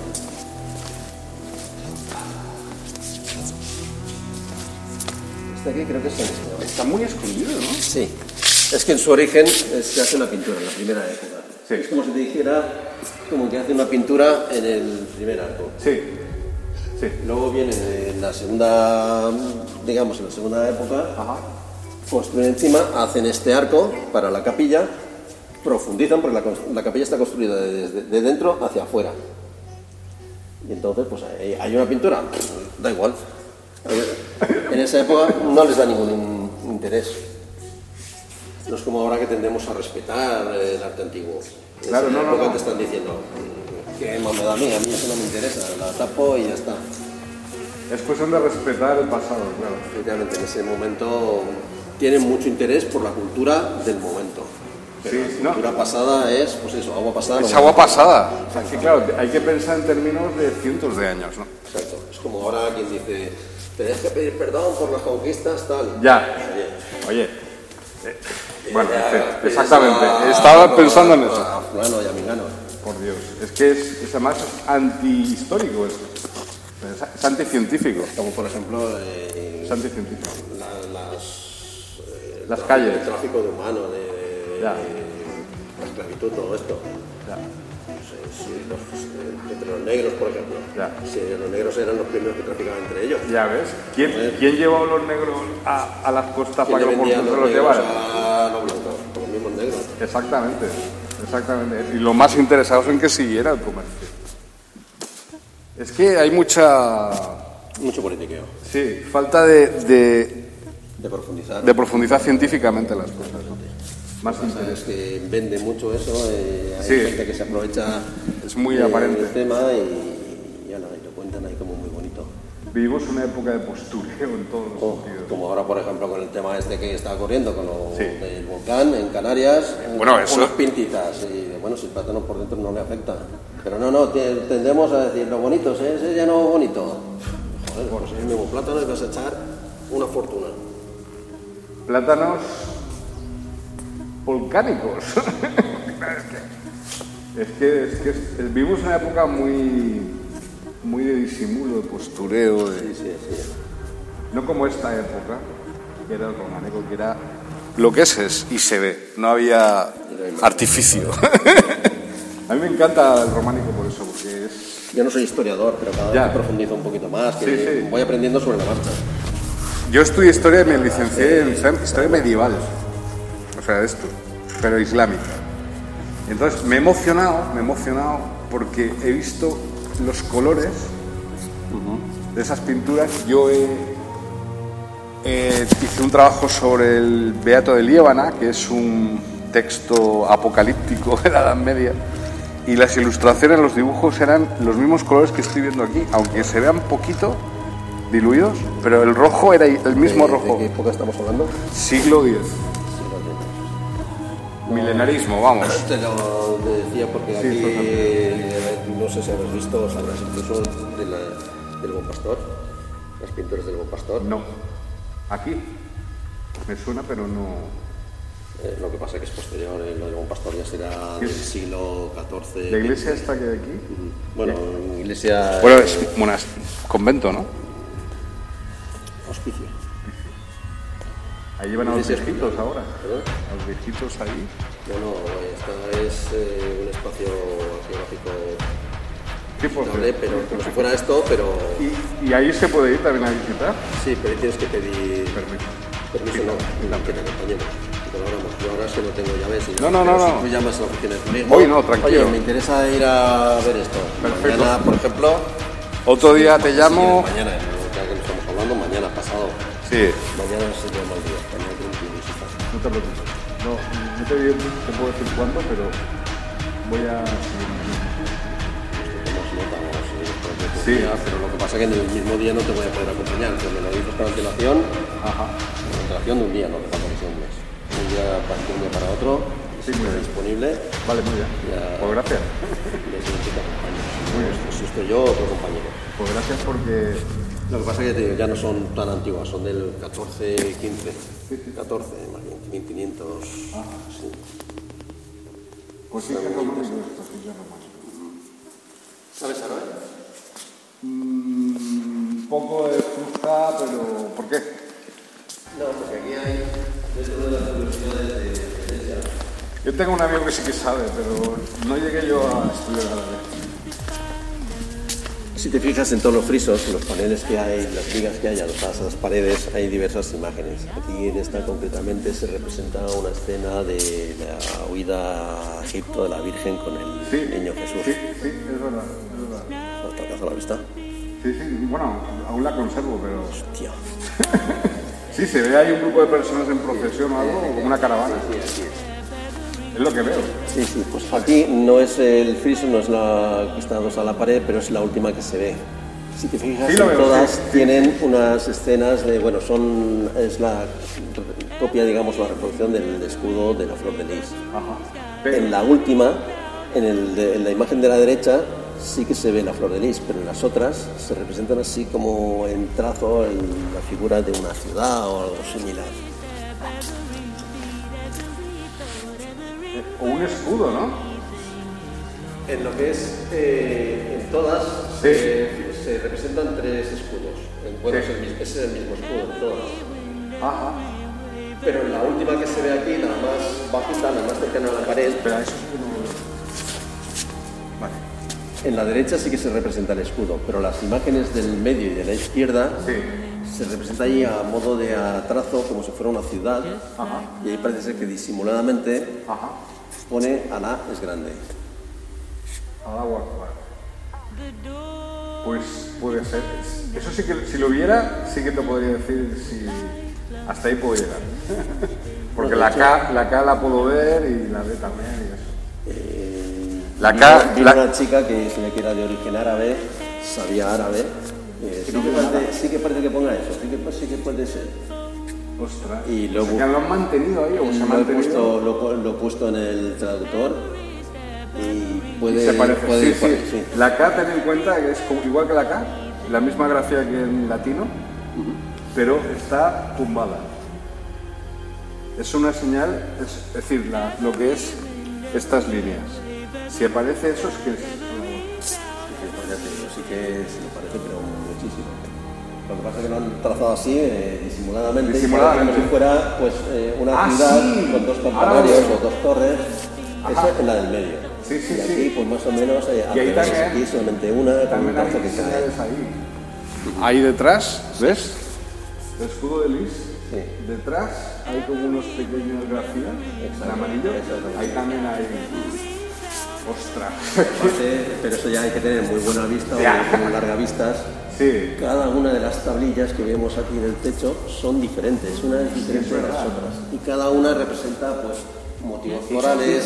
Este aquí creo que es San Esteban. Está muy escondido, ¿no? Sí, es que en su origen se hace una pintura en la primera época. Sí. Es como si te dijera, como que hace una pintura en el primer arco. Sí, sí. Luego viene en la segunda, digamos, en la segunda época, Ajá. construyen encima, hacen este arco para la capilla, profundizan porque la capilla está construida de dentro hacia afuera. Y entonces, pues hay una pintura, da igual. En esa época no les da ningún interés. No es como ahora que tendemos a respetar el arte antiguo. En Claro, esa no, época no. te están diciendo, ¿qué más me da a mí? A mí eso no me interesa, la tapo y ya está. Es cuestión de respetar el pasado, claro. Efectivamente, en ese momento tienen mucho interés por la cultura del momento. Pero Sí, la no. cultura pasada es, pues eso, agua pasada. Es no agua vuelve. pasada. O sea, que claro, hay que pensar en términos de cientos de años, ¿no? Exacto. Es como ahora quien dice, tenés que pedir perdón por las conquistas, tal. Ya. Oye, Oye. Bueno, ya, sí, exactamente. a- Estaba pensando en eso. A fulano y a mingano. Por Dios. Es que es además es antihistórico eso. Es anticientífico. Como por ejemplo Es anticientífico. Las el calles. tráfico de humanos, Ya. la esclavitud, todo esto. Ya. Entre los negros, por ejemplo. Ya. Si los negros eran los primeros que traficaban entre ellos. Ya ves. ¿Quién llevó a los negros a las costas ¿Quién para le que los vendía a portugueses los los negros llevaran? a los blancos? Los mismos negros. Exactamente. Exactamente. Y lo más interesados en que siguiera el comercio. Es que hay mucha... Mucho politiqueo. Sí, falta de De profundizar. científicamente las cosas, ¿no? Más interés. Es que vende mucho eso. Hay Sí. gente que se aprovecha Es muy del aparente. tema y ya lo cuentan ahí como muy bonito. Vivimos una época de postureo en todos los sentidos. Como ahora, por ejemplo, con el tema este que está ocurriendo con lo Sí. del volcán en Canarias, Bueno, eso- unas pintitas, y bueno, si el plátano por dentro no le afecta. Pero no, tendemos a decir, lo bonito, ese ya no es bonito. Joder, pues es el mismo plátano y vas a echar una fortuna. Plátanos volcánicos. Vivimos una época muy de disimulo, de postureo, Sí. no como esta época, que era el románico, que era lo que es y se ve, no había artificio. A mí me encanta el románico por eso, porque es... Yo no soy historiador, pero cada Ya. vez profundizo un poquito más, que Sí. voy aprendiendo sobre la marcha. Yo estudié historia y me licencié en historia medieval, o sea, esto, pero islámica. Entonces me he emocionado porque he visto los colores de esas pinturas. Yo hice un trabajo sobre el Beato de Liébana, que es un texto apocalíptico de la Edad Media, y las ilustraciones, los dibujos eran los mismos colores que estoy viendo aquí, aunque se vean poquito diluidos, pero el rojo era el mismo rojo. ¿De qué época estamos hablando? Siglo X. Milenarismo, vamos. Te lo decía porque Sí, aquí, no sé si habrás visto, sabrás incluso del Buen Pastor, las pinturas del Buen Pastor. No. Aquí. Me suena, pero no. Lo que pasa es que es posterior, lo del Buen Pastor ya será del siglo XIV. ¿La iglesia esta que hay aquí? Bueno, iglesia... Bueno, es convento, ¿no? Hospicio. Ahí llevan a los Iglesia viejitos ahora. ¿Perdón? A los viejitos ahí. No, esta es un espacio arqueológico ¿Qué visitable, pero como si fuera esto, pero... ¿Y ahí se puede ir también a visitar? Sí, pero tienes que pedir Permiso. permiso, que te acompañemos. Yo ahora es que no tengo llaves. No. Si tú llamas a la oficina de turismo... Hoy no, tranquilo. Oye, me interesa ir a ver esto. Perfecto. Mañana, por ejemplo... Otro día te llamo. Si quieres, mañana, ya que estamos hablando, mañana pasado. Sí. Mañana se llama el día. Mañana tengo que visitar. No te preocupes. No te puedo decir cuándo, pero voy a... Sí. Pero lo que pasa es que en el mismo día no te voy a poder acompañar. Si me lo dices con antelación, con antelación de un día, no te falta que sea un mes. Un día para otro, Sí, muy bien. disponible. Vale, muy bien. Ya. Pues gracias. Y así te acompaño. Muy bien. Si estoy yo, otro compañero. Pues gracias porque... Lo que pasa es que te digo, ya no son tan antiguas, son del 14, 15. 14, más bien, 1500. Sí. Pues sí que es románico esto, sí que es románico. ¿Sabes árabe? Un poco de fruta, pero... ¿Por qué? No, porque aquí hay, dentro de las universidades de Grecia, Yo tengo un amigo que sí que sabe, pero no llegué yo a estudiar árabe. si te fijas en todos los frisos, los paneles que hay, las vigas que hay adosadas a las paredes, hay diversas imágenes. Aquí en esta concretamente se representa una escena de la huida a Egipto de la Virgen con el niño Jesús. Sí, es verdad, es verdad. ¿Hasta acaso la vista? Sí, bueno, aún la conservo, pero... Hostia. Sí, se ve ahí un grupo de personas en procesión o algo, como una caravana. Sí, así es. Es lo que veo. Sí, pues aquí no es el friso, no es la que está adosada a la pared, pero es la última que se ve. Si te fijas, Sí, lo veo, todas sí. tienen unas escenas de, bueno, es la copia, digamos, la reproducción del escudo de la flor de lis. Ajá. En la última, en la imagen de la derecha, sí que se ve la flor de lis, pero en las otras se representan así como en trazo la figura de una ciudad o algo similar. O un escudo, ¿no? En lo que es, en todas, Sí. se representan tres escudos. Bueno, Sí. es el mismo escudo en todas. Ajá. Pero en la última que se ve aquí, la más bajita, la más cercana a la pared, Espera, eso sí que no lo veo. Vale. en la derecha sí que se representa el escudo, pero las imágenes del medio y de la izquierda Sí. se representa ahí a modo de trazo, como si fuera una ciudad, Ajá. y ahí parece ser que disimuladamente Ajá. pone Alá es grande. Allahu Akbar. Pues puede ser. Eso sí que, si lo viera, sí que te podría decir si hasta ahí puedo llegar. Porque Bueno, la K la puedo ver y la B también y eso. La Vi K... vi una chica que se ve que era de origen árabe, sabía árabe. Sí que parece que ponga eso, sí que puede ser. Ostras. Y O luego- sea, que lo han mantenido ahí o se ha mantenido. Lo he puesto en el traductor y puede, Y se parece. puede Sí, ir por sí. ahí, sí. La K, ten en cuenta que es igual que la K, la misma grafía que en latino, pero está tumbada. Es una señal, es decir, lo que es estas líneas. Si aparece eso es que es... Sí que se le parece, pero muchísimo. Lo que pasa es que lo han trazado así, disimuladamente, Disimuladamente. como si fuera pues, una Ah, ciudad sí. con dos Ahora campanarios lo veo. o dos torres. Ajá. Esa es la del medio. Sí, sí, y aquí, sí. pues más o menos, Y ahí al revés, también- aquí solamente una con un También hay trazo que cae. señales ahí. Ahí detrás, ¿ves? El escudo de Lis. Sí. Detrás hay como unos pequeños grafías en amarillo. Exactamente. Ahí también hay... Ostras. Pero eso ya hay que tener muy buena vista Ya. o muy larga vistas. Sí. Cada una de las tablillas que vemos aquí en el techo son diferentes, una es diferente de las otras. Y cada una representa pues motivos florales,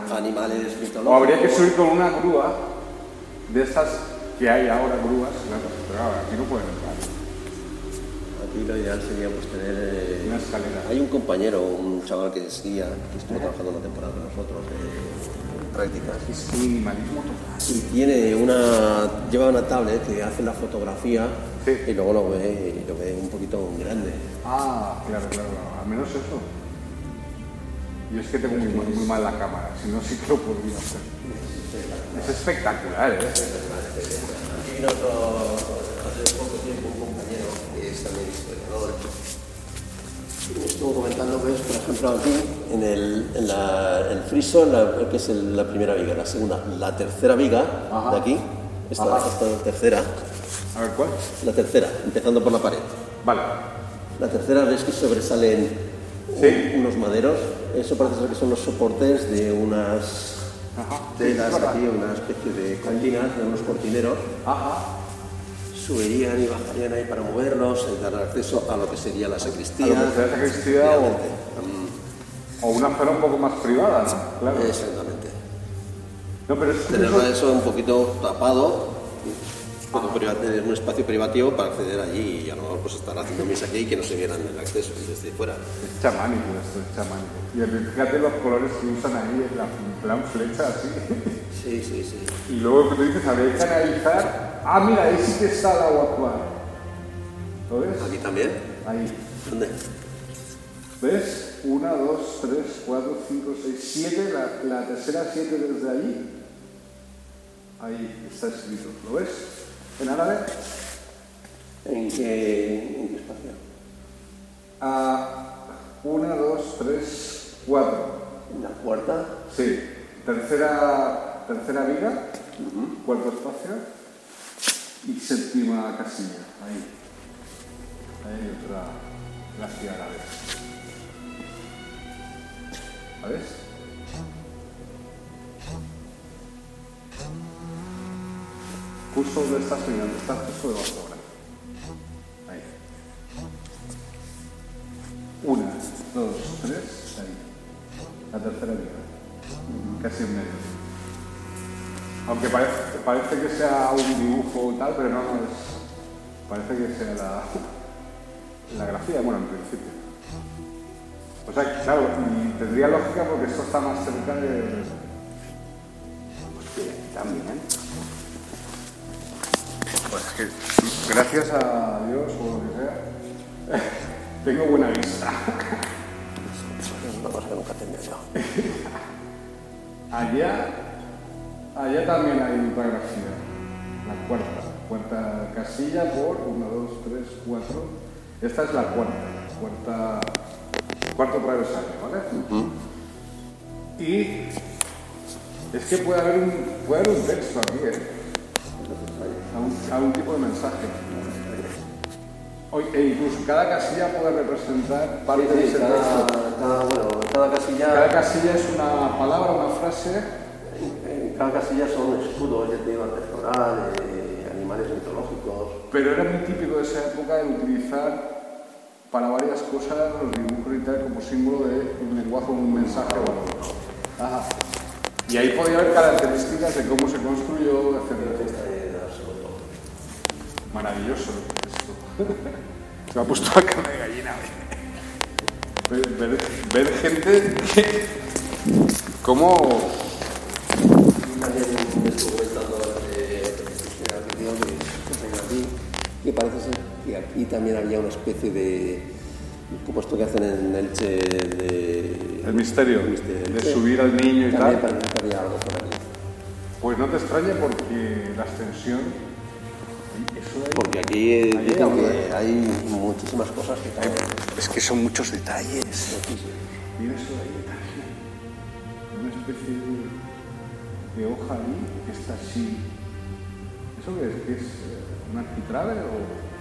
animales mitológicos. O habría que subir con una grúa de estas que hay ahora, grúas, claro, pero claro, aquí no pueden entrar. Aquí lo ideal sería pues tener Una escalera. Hay un compañero, un chaval que es guía, que estuvo trabajando una temporada con nosotros en prácticas. Es minimalismo total. Y lleva una tablet que hace la fotografía y luego lo ve un poquito grande. Ah, claro, al menos eso. Yo es que tengo muy mal la cámara, si no sí que lo podría hacer. Es espectacular, ¿eh? Aquí vino hace poco tiempo un compañero que es también historiador. Y me estuvo comentando que es, por ejemplo, aquí en el friso, que es la primera viga, la segunda, la tercera viga de aquí, esta tercera. A ver, ¿cuál? La tercera, empezando por la pared. Vale. La tercera ves que sobresalen unos maderos. Eso parece ser que son los soportes de unas telas aquí, una especie de cortinas, de unos cortineros. Subirían y bajarían ahí para moverlos y dar acceso a lo que sería la sacristía. A lo que sería la sacristía o una zona un poco más privada, ¿no? Claro. Exactamente. No, pero tenerlo eso un poquito tapado, tener un espacio privativo para acceder allí y a lo mejor pues estar haciendo misa aquí y que no se vieran el acceso desde fuera. Es chamánico esto, es chamánico. Y fíjate los colores que usan ahí, en plan flecha así. Sí. Y luego que tú dices, habría que analizar. Ah, mira, ahí sí que está el agua actual. ¿Lo ves? ¿Aquí también? Ahí. ¿Dónde? ¿Ves? 1, 2, 3, 4, 5, 6, 7. La tercera 7 desde allí. Ahí está escrito. ¿Lo ves? ¿En árabe? ¿En qué espacio? 1, 2, 3, 4. ¿En la puerta? Sí. Tercera viga, cuarto espacio y séptima casilla. Ahí hay otra gracia árabe. ¿La ves? Justo donde estás mirando, estás justo debajo ahora. Ahí. 1, 2, 3, ahí. La tercera viga. Casi en medio. Aunque parece que sea un dibujo y tal, pero no es. Parece que sea la grafía, bueno, en principio. O sea, claro, y tendría lógica porque esto está más cerca de. Hostia, también. Pues es que, gracias a Dios o lo que sea, tengo buena vista. Es una cosa que nunca tendría yo. Allá también hay otra grafía, la cuarta casilla por 1, 2, 3, 4. Esta es la cuarto travesaño, ¿vale? Y es que puede haber un texto aquí, algún tipo de mensaje. E incluso cada casilla puede representar parte de ese texto. Cada casilla es una palabra, una frase. Cada casilla son escudos, ya te digo, artesanal, animales mitológicos. Pero era muy típico de esa época el utilizar para varias cosas los dibujos y tal como símbolo de un lenguaje o un mensaje o algo. Y ahí podía haber características de cómo se construyó, etc. Maravilloso esto. Se me ha puesto la carne de gallina. Ver gente cómo. También me estuvo comentando que parece ser que aquí también había una especie de, como esto que hacen en Elche, el misterio de subir al niño y también tal. Parece que había algo por aquí. Pues no te extrañe porque la extensión. Porque aquí dicen que hay muchísimas cosas que caen. Es que son muchos detalles. Mira eso de ahí. Una especie de hoja ahí que está así. ¿Eso qué es? ¿Qué es un arquitrabe o...?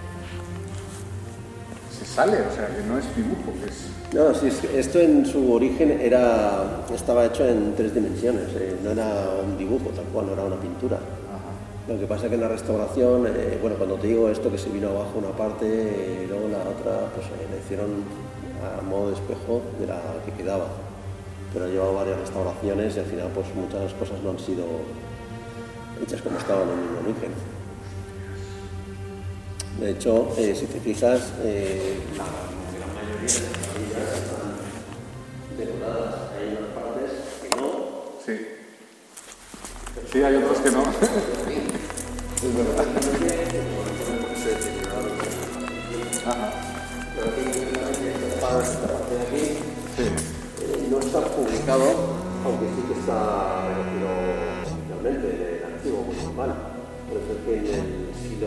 Se sale, o sea, que no es dibujo, que es... No, sí, esto en su origen estaba hecho en 3 dimensiones, no era un dibujo tal cual, no era una pintura. Lo que pasa es que en la restauración, bueno, cuando te digo esto, que se vino abajo una parte y luego la otra, pues la hicieron a modo de espejo de la que quedaba. pero ha llevado varias restauraciones y al final pues muchas cosas no han sido hechas como estaban en el origen. De hecho, si te fijas, la gran mayoría de las capillas están decoradas. Hay unas partes que no. Sí. Sí, hay otras que no. Es verdad. Ajá. Pero aquí, esta parte de aquí, Sí. no está publicado, aunque sí que está recogido oficialmente en el archivo municipal. Por eso es que en el siglo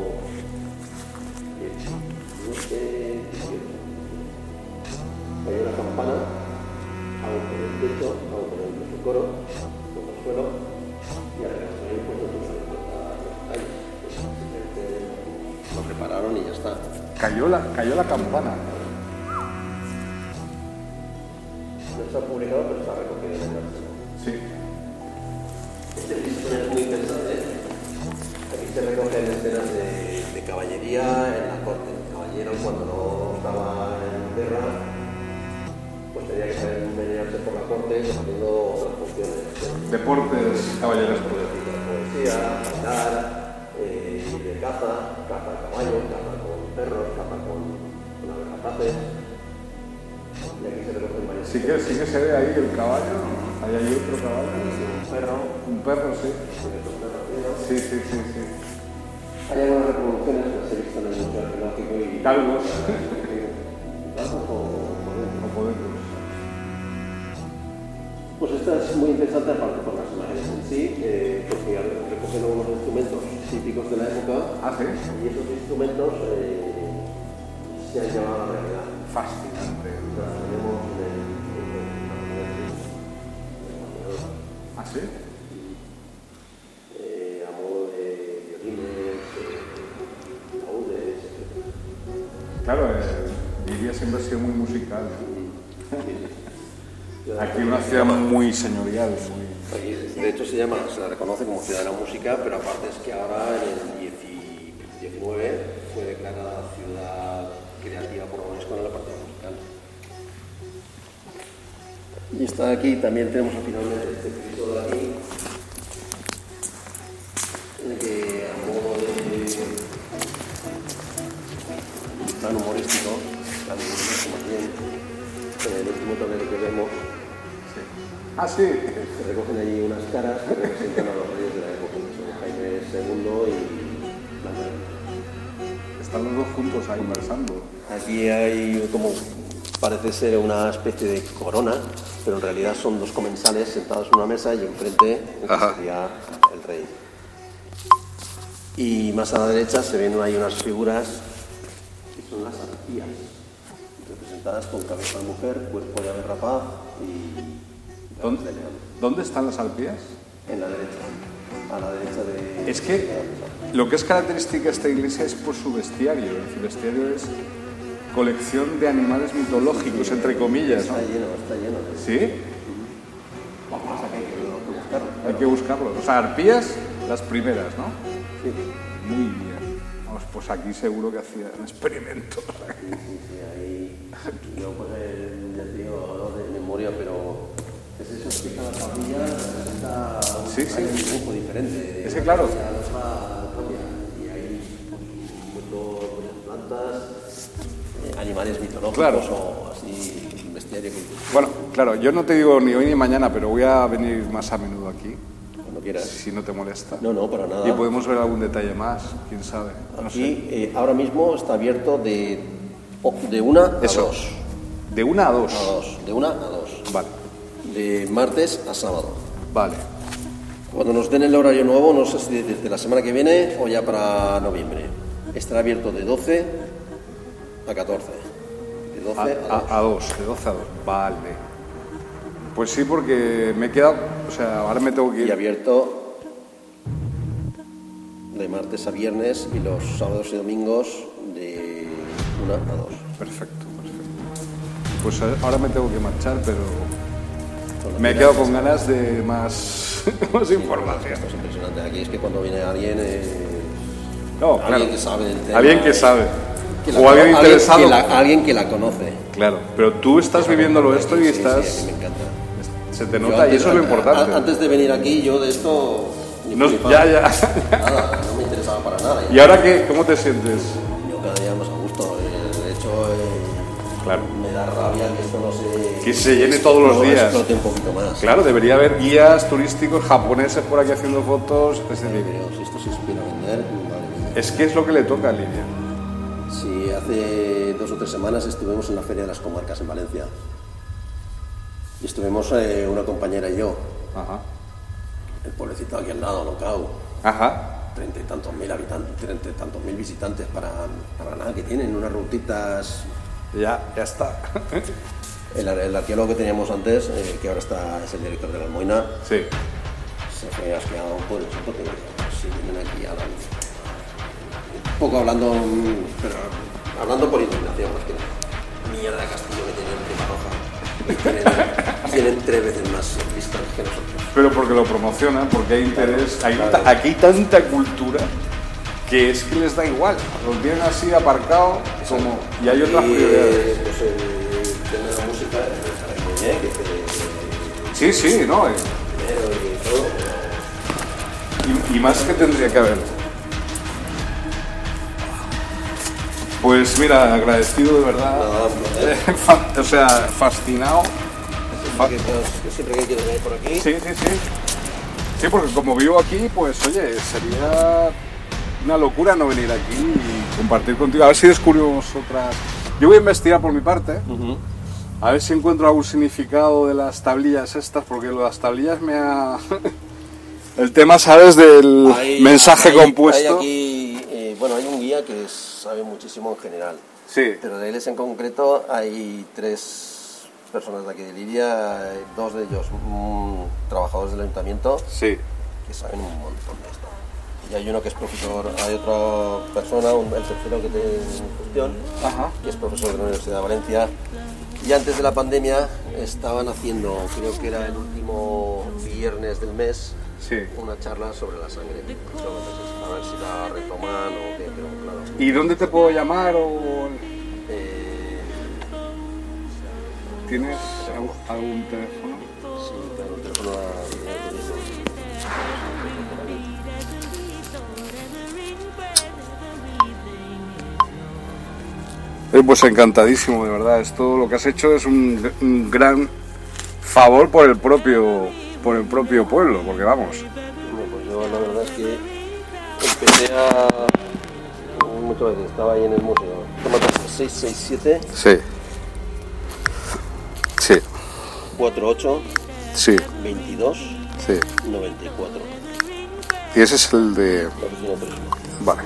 hay una campana, algo por el techo, algo por el coro, por el suelo, y arriba se habían puesto sus detalles. Lo prepararon y ya está. Cayó la campana. No está publicado, pero está recogido en el archivo. Sí. Este piso es muy interesante. Aquí se recogen escenas de caballería en la corte. El caballero, cuando no estaba en guerra, pues tenía que saber menearse por la corte haciendo otras funciones. Deportes caballerescos. Poesía, bailar, ir de caza a caballo, caza con perros, caza con aberrazaces. Y aquí se recogen varias. Sí que se ve ahí el caballo. Hay ahí otro caballo. Un perro. Sí. Sí. Hay algunas reproducciones que las he visto en el Museo Arqueológico y... Calvos. ¿Calvos o Podemos. Pues esta es muy interesante, aparte por las imágenes en sí, porque recogen algunos instrumentos típicos de la época. Ah, sí. Y esos instrumentos se han llevado a la realidad. Fascinante. Las tenemos en el ¿Ah, sí? a modo de violines, laudes, etc. Claro, Lidia siempre ha sido muy musical, ¿no? Aquí una ciudad muy señorial. Aquí, de hecho, se la reconoce como ciudad de la música, pero aparte es que ahora en el 19 fue declarada ciudad creativa por la UNESCO en la parte musical. Y está aquí, también tenemos finalmente este piso de aquí, en el que a modo de plan humorístico, más bien, el último tablero que vemos, Ah, sí. se recogen allí unas caras que representan a los reyes de la época, que son Jaime II y Blanca. Están los dos juntos ahí conversando. Aquí hay como, parece ser una especie de corona, pero en realidad son dos comensales sentados en una mesa y enfrente sería el rey. Y más a la derecha se ven ahí unas figuras que son las arpías, representadas con cabeza de mujer, cuerpo de ave rapaz y garras de león. ¿Dónde están las arpías? En la derecha, a la derecha de... Es que lo que es característica de esta iglesia es por su bestiario. El bestiario es colección de animales mitológicos, entre comillas, ¿no? Está lleno. ¿Sí? Vamos, aquí hay que buscarlo. Hay que buscarlo. O sea, arpías, las primeras, ¿no? Sí. Muy bien. Vamos, pues aquí seguro que hacían experimentos. Sí, ahí yo pues ya te digo de memoria, pero es eso, que cada familia representa un dibujo diferente. Es que claro. Y ahí pues plantas, animales mitológicos Claro. o así, bestiario que Bueno, claro, yo no te digo ni hoy ni mañana, pero voy a venir más a menudo aquí, cuando quieras. si no te molesta. No, para nada. Y podemos ver algún detalle más, quién sabe. No sé. Aquí ahora mismo está abierto de 1 a Eso. 2. De 1 a 2. De 1 a 2. Vale, De martes a sábado. vale. Cuando nos den el horario nuevo, no sé si desde la semana que viene o ya para noviembre. Estará abierto de 12 a 14. De 12 a 2. De 12 a 2. Vale. Pues sí, porque me he quedado. O sea, ahora me tengo que Y ir. abierto de martes a viernes y los sábados y domingos de 1 a 2. Perfecto. Pues ahora me tengo que marchar, pero me he quedado con ganas de más información. Esto es impresionante. Aquí es que cuando viene alguien, No, alguien claro. que sabe del tema. Alguien que sabe. que O alguien interesado. Alguien que la conoce. Claro, pero tú estás viviéndolo esto y Sí, estás... sí, a mí me encanta. Se te nota y eso es lo importante. Antes de venir aquí, yo de esto... No, ya. Nada, no me interesaba para nada. ¿Y ahora qué? ¿Cómo te sientes? Yo cada día más a gusto. De hecho, claro, me da rabia que esto no se... Que se llene todos los días. Explote un poquito más. Claro, debería haber guías turísticos japoneses por aquí haciendo fotos. Es decir, Pero si esto se supiera vender, madre mía. es que es lo que le toca a Lidia. Sí, hace 2 o 3 semanas estuvimos en la Feria de las Comarcas en Valencia. Y estuvimos una compañera y yo. Ajá. El pueblecito aquí al lado, Locao. Ajá. 30 y tantos mil habitantes, 30 y tantos mil visitantes para nada que tienen, unas rutitas. Ya está. El arqueólogo que teníamos antes, que ahora es el director de la Almoina, Sí. se fue asqueado por eso, porque si vienen aquí a un poco hablando, pero hablando por indignación, más que nada. Mierda de castillo que tienen en Ribarroja. Tienen 3 veces más vistas que nosotros. Pero porque lo promocionan, porque hay interés. Aquí hay tanta cultura que es que les da igual. Los tienen así aparcados como, y hay otras prioridades. Pues el tema de la música está muy bien, que Sí, ¿no? dinero y todo. Y más que tendría que haber. Pues mira, agradecido de verdad. Nada, un placer. O sea, fascinado. Que siempre que quieras venir por aquí. Sí. Sí, porque como vivo aquí, pues oye, sería una locura no venir aquí y compartir contigo. A ver si descubrimos otras. Yo voy a investigar por mi parte, a ver si encuentro algún significado de las tablillas estas, porque lo de las tablillas me ha... El tema, ¿sabes? Del mensaje compuesto. Hay aquí, bueno, hay un guía que sabe muchísimo en general. Sí. Pero de él en concreto hay 3 personas de aquí de Lidia, 2 de ellos trabajadores del ayuntamiento, Sí. que saben un montón de esto. Y hay uno que es profesor, hay otra persona, el tercero que tiene gestión, Ajá. que es profesor de la Universidad de Valencia. Y antes de la pandemia estaban haciendo, creo que era el último viernes del mes, Sí. una charla sobre la sangre. Entonces, a ver si la retoman o qué, pero claro. ¿Y dónde te puedo llamar o tienes algún teléfono? Sí, claro, el teléfono Pues encantadísimo, de verdad. Esto lo que has hecho es un gran favor por el propio pueblo, porque vamos. Bueno, pues yo la verdad es que empecé muchas veces, estaba ahí en el museo. Tómate 667 Sí. 48 Sí. 22 Sí. 94. Y ese es el de... La oficina de turismo. Vale.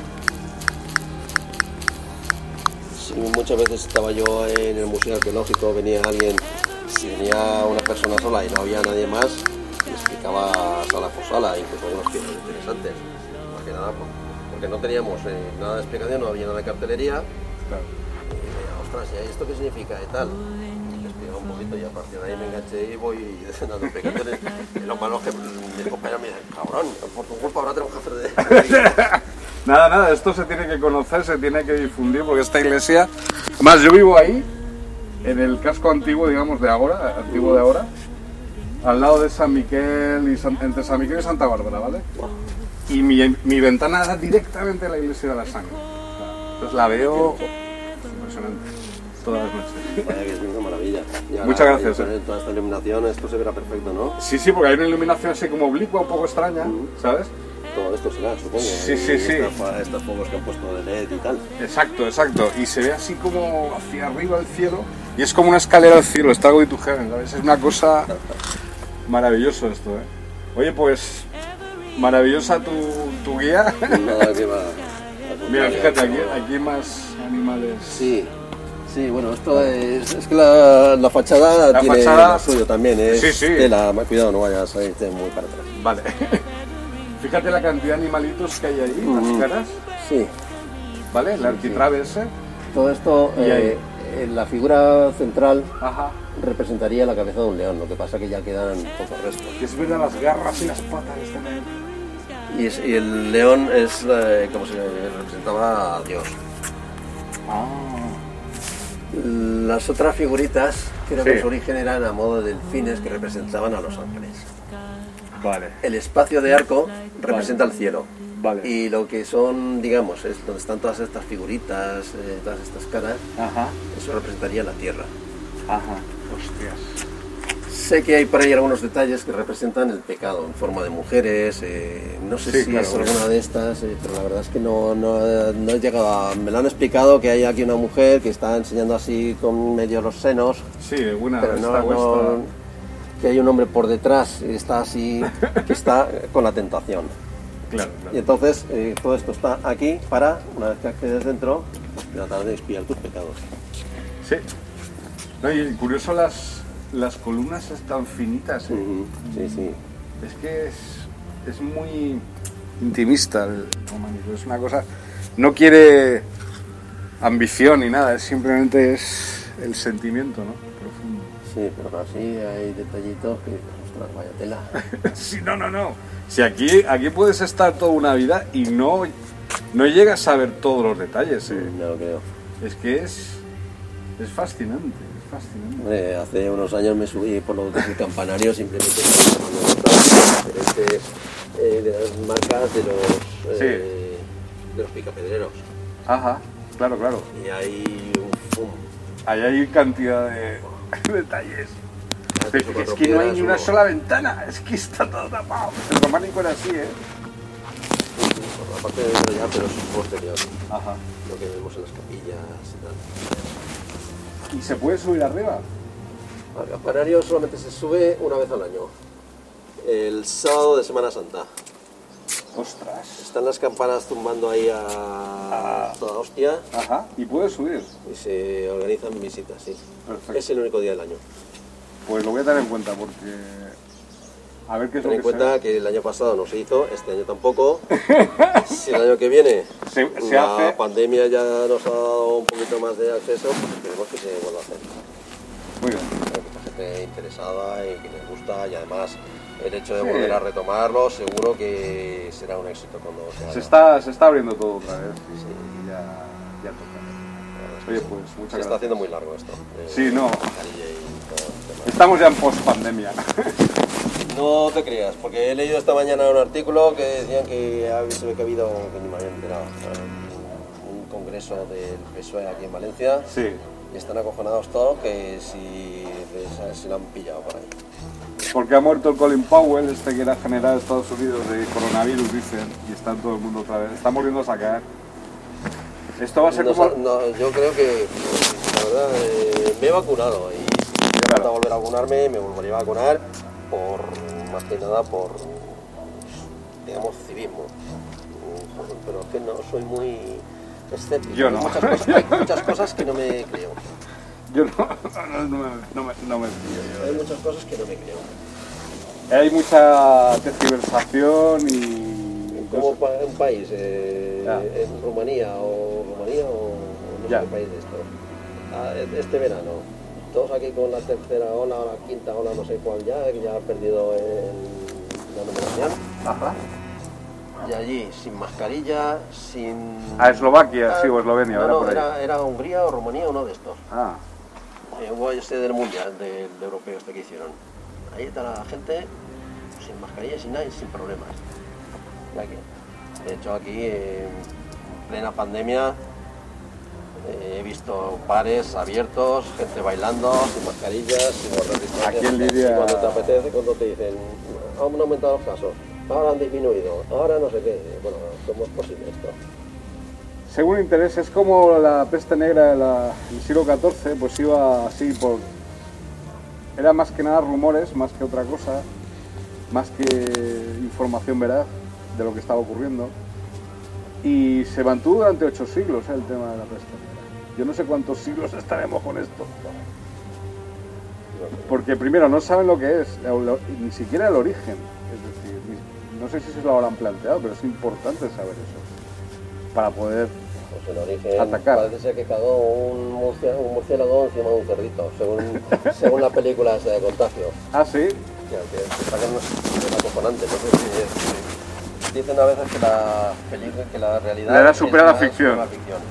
Sí, muchas veces estaba yo en el museo arqueológico, venía alguien, si venía una persona sola y no había nadie más, le explicaba sala por sala, incluso algunos piezas interesantes. Más que nada porque no teníamos nada de explicación, no había nada de cartelería. Claro. Ostras, ¿y esto qué significa y tal? Y le explicaba un poquito y a partir de ahí me enganché y voy dando explicaciones. Y lo malo es que mis compañeros me dicen, cabrón, por tu culpa ahora tengo que hacer de... Nada, esto se tiene que conocer, se tiene que difundir, porque esta iglesia... Además, yo vivo ahí, en el casco antiguo, digamos, de ahora, al lado de San Miquel, entre San Miquel y Santa Bárbara, ¿vale? Y mi ventana da directamente a la iglesia de la Sangre. Entonces la veo impresionante, todas las noches. Vaya que es una maravilla. Y ahora, Muchas gracias. Con toda esta iluminación, esto se verá perfecto, ¿no? Sí, porque hay una iluminación así como oblicua, un poco extraña, ¿sabes? Todo esto será, supongo. Sí. Estos focos que han puesto de LED y tal. Exacto. Y se ve así como hacia arriba el cielo y es como una escalera al cielo, está going to heaven, ¿sabes? Es una cosa maravilloso esto, ¿eh? Oye, pues maravillosa tu guía. Nada que va. Mira, fíjate, aquí hay más animales. Sí, bueno, esto es que la fachada tiene lo suyo también, es tela, cuidado, no vayas a irte muy para atrás. Vale. Fíjate la cantidad de animalitos que hay ahí, las caras. Sí. ¿Vale? El arquitrabe ese. Todo esto, la figura central Ajá. representaría la cabeza de un león, lo que pasa que ya quedan pocos restos. Que es verdad, las garras y las patas que están ahí. Y el león es como se representaba a Dios. Las otras figuritas, creo que Sí. su origen eran a modo de delfines que representaban a los ángeles. Vale. El espacio de arco representa el cielo. Vale. Y lo que son, digamos, es donde están todas estas figuritas, todas estas caras, Ajá. eso representaría la tierra. Ajá. Hostias. Sé que hay por ahí algunos detalles que representan el pecado en forma de mujeres, no sé Sí, si claro, es alguna de estas, pero la verdad es que no he llegado a... Me lo han explicado que hay aquí una mujer que está enseñando así con medio los senos, Sí, buena. pero que hay un hombre por detrás, está así, que está con la tentación. Claro, Y claro. entonces todo esto está aquí para, una vez que accedes dentro, tratar de expiar tus pecados. Sí. No, y curioso las columnas están finitas, ¿eh? Ujú, sí, sí. Es que es muy intimista el románico, es una cosa, no quiere ambición ni nada, simplemente es el sentimiento, ¿no? Profundo. Sí, pero así hay detallitos que, ostras, vaya tela. Sí, no. Si aquí puedes estar toda una vida y no llegas a ver todos los detalles, ¿eh? No lo creo. Es que es fascinante, es fascinante. Hace unos años me subí por lo que es el campanario simplemente para diferentes de las marcas de los picapedreros. Ajá, claro. Y hay Ahí hay cantidad de detalles. tres o Es cuatro que no hay piedras, ni una uno- sola ventana, es que está todo tapado. El románico era así, ¿eh? por la parte de dentro ya, pero es posterior. Ajá. Lo que vemos en las capillas y tal. ¿Y se puede subir arriba? Al campanario solamente se sube una vez al año. El sábado de Semana Santa. Ostras. Están las campanas zumbando ahí a toda hostia Ajá. ¿Y puedes subir? y se organizan visitas, sí. Perfecto. Es el único día del año. Pues lo voy a tener en cuenta porque... A ver qué es Ten lo en que cuenta que el año pasado no se hizo, este año tampoco. Si el año que viene se la hace. pandemia ya nos ha dado un poquito más de acceso, pues esperemos que se vuelva a hacer. Muy bien. Hay mucha gente interesada y que les gusta y además el hecho de Sí. volver a retomarlo seguro que será un éxito cuando se Se haga. está abriendo todo otra vez y ya toca. Oye, pues muchas Se está gracias. haciendo muy largo esto. Sí, no. Mascarilla y todo el tema. Estamos ya en post-pandemia. No te creas, porque he leído esta mañana un artículo que decían que se ve que ha habido, que ni me había enterado, un congreso del PSOE aquí en Valencia Sí. y están acojonados todos que si lo han pillado por ahí. Porque ha muerto el Colin Powell, este que era general de Estados Unidos de coronavirus, dicen, y está todo el mundo otra vez. Está volviendo a caer. Esto va a ser como... Yo creo que, la verdad, me he vacunado y si me falta volver a vacunarme, me volvería a vacunar más que nada por, digamos, civismo. Pero es que no soy muy escéptico. Yo no. Hay muchas cosas que no me creo. Yo no me fío. Hay muchas cosas que no me creo. Hay mucha tergiversación y... Como un país, Ya. en Rumanía o no sé Ya. qué país de esto, este verano, todos aquí con la tercera ola o la quinta ola, no sé cuál ya, que ya ha perdido la numeración, Ajá. y allí sin mascarilla, sin... A Eslovaquia, sí, o Eslovenia, no, era no, por ahí. era Hungría o Rumanía, uno de estos. Ah, Hubo este del Mundial, del europeo este que hicieron. Ahí está la gente sin mascarilla, sin nada y sin problemas. Y aquí, de hecho aquí, en plena pandemia, he visto bares abiertos, gente bailando, sin mascarillas, sin guardar distancia. Aquí en Lidia- Y cuando te apetece, cuando te dicen, han aumentado los casos, ahora han disminuido, ahora no sé qué. Bueno, ¿cómo es posible esto? según interés, es como la peste negra del siglo XIV, pues iba así por... Era más que nada rumores, más que otra cosa, más que información veraz de lo que estaba ocurriendo. Y se mantuvo durante 8 siglos el tema de la peste negra. Yo no sé cuántos siglos estaremos con esto. Porque primero no saben lo que es, ni siquiera el origen. Es decir, no sé si se lo habrán planteado, pero es importante saber eso. Para poder... Pues el origen Atacar. parece ser que cagó un murciélago encima de un cerdito, según la película esa de Contagio. Ah, sí. Que sacan unos acojonantes. No sé si dicen a veces que la realidad La edad supera la es ficción. una ficción.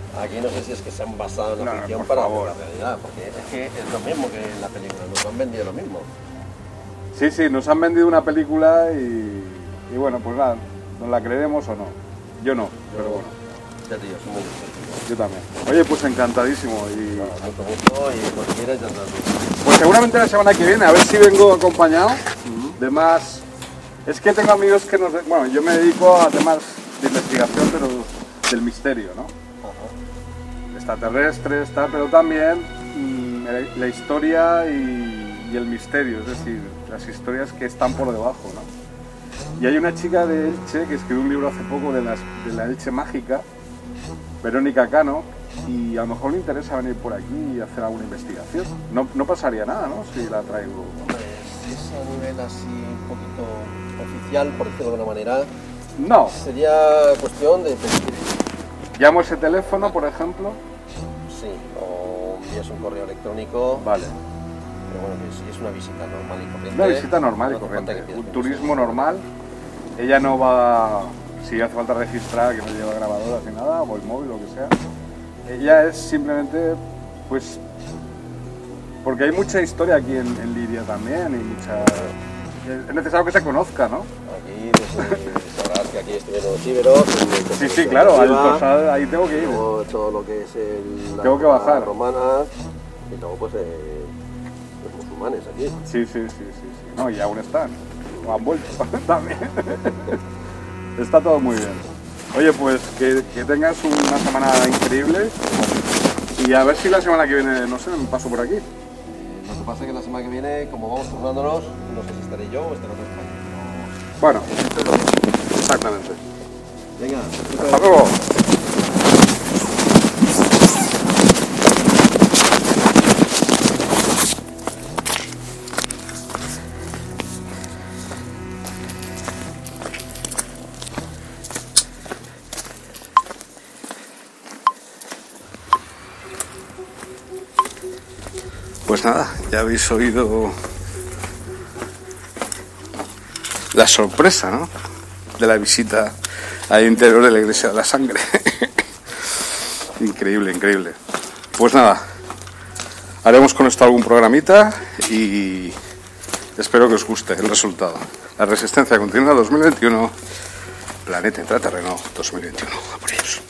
Aquí no sé si es que se han basado en la ficción para hacer la realidad, porque es que es lo mismo que en la película, nos han vendido lo mismo. Sí, nos han vendido una película y bueno, pues nada, ¿nos la creeremos o no? Yo no, pero bueno. Ya tío, soy muy disfrutivo. Yo también. Oye, pues encantadísimo. Y... mucho gusto y cuando quieras ya estás. Pues seguramente la semana que viene, a ver si vengo acompañado de más... Es que tengo amigos que nos... Bueno, yo me dedico a temas de investigación, pero del misterio, ¿no? Extraterrestres, tal, pero también la historia y el misterio, es decir, las historias que están por debajo, ¿no? Y hay una chica de Elche que escribió un libro hace poco de la Elche mágica, Verónica Cano, y a lo mejor le interesa venir por aquí y hacer alguna investigación. No pasaría nada, ¿no? Si la traigo. Hombre, si es a nivel así un poquito oficial, por decirlo de alguna manera, no. Sería cuestión de pedir. ¿Llamo ese teléfono, por ejemplo? Sí, o envías un correo electrónico. Vale. Pero bueno, que si es una visita normal y corriente. Una visita normal y corriente. Un turismo normal. Ella no va... Si hace falta registrar, que no lleva grabadoras ni nada, o el móvil, lo que sea. Ella es simplemente, pues... Porque hay mucha historia aquí en Lidia también, y mucha... Es necesario que se conozca, ¿no? Aquí, sabrás que aquí estuvieron los íberos. Sí, claro, ahí tengo que ir. Luego todo lo que es tengo que bajar. Romana, y luego pues los musulmanes aquí. Sí. No, y aún están. Han vuelto también. Está todo muy bien. Oye, pues que tengas una semana increíble y a ver si la semana que viene, no sé, me paso por aquí. Lo que pasa es que la semana que viene, como vamos turnándonos, no sé si estaré yo o estaré otro compañero. Bueno, exactamente. Venga, hasta luego. Pues nada, ya habéis oído la sorpresa, ¿no? De la visita al interior de la Iglesia de la Sangre. Increíble. Pues nada, haremos con esto algún programita y espero que os guste el resultado. La Resistencia Continua 2021, Planeta Intraterreno 2021. A por ellos.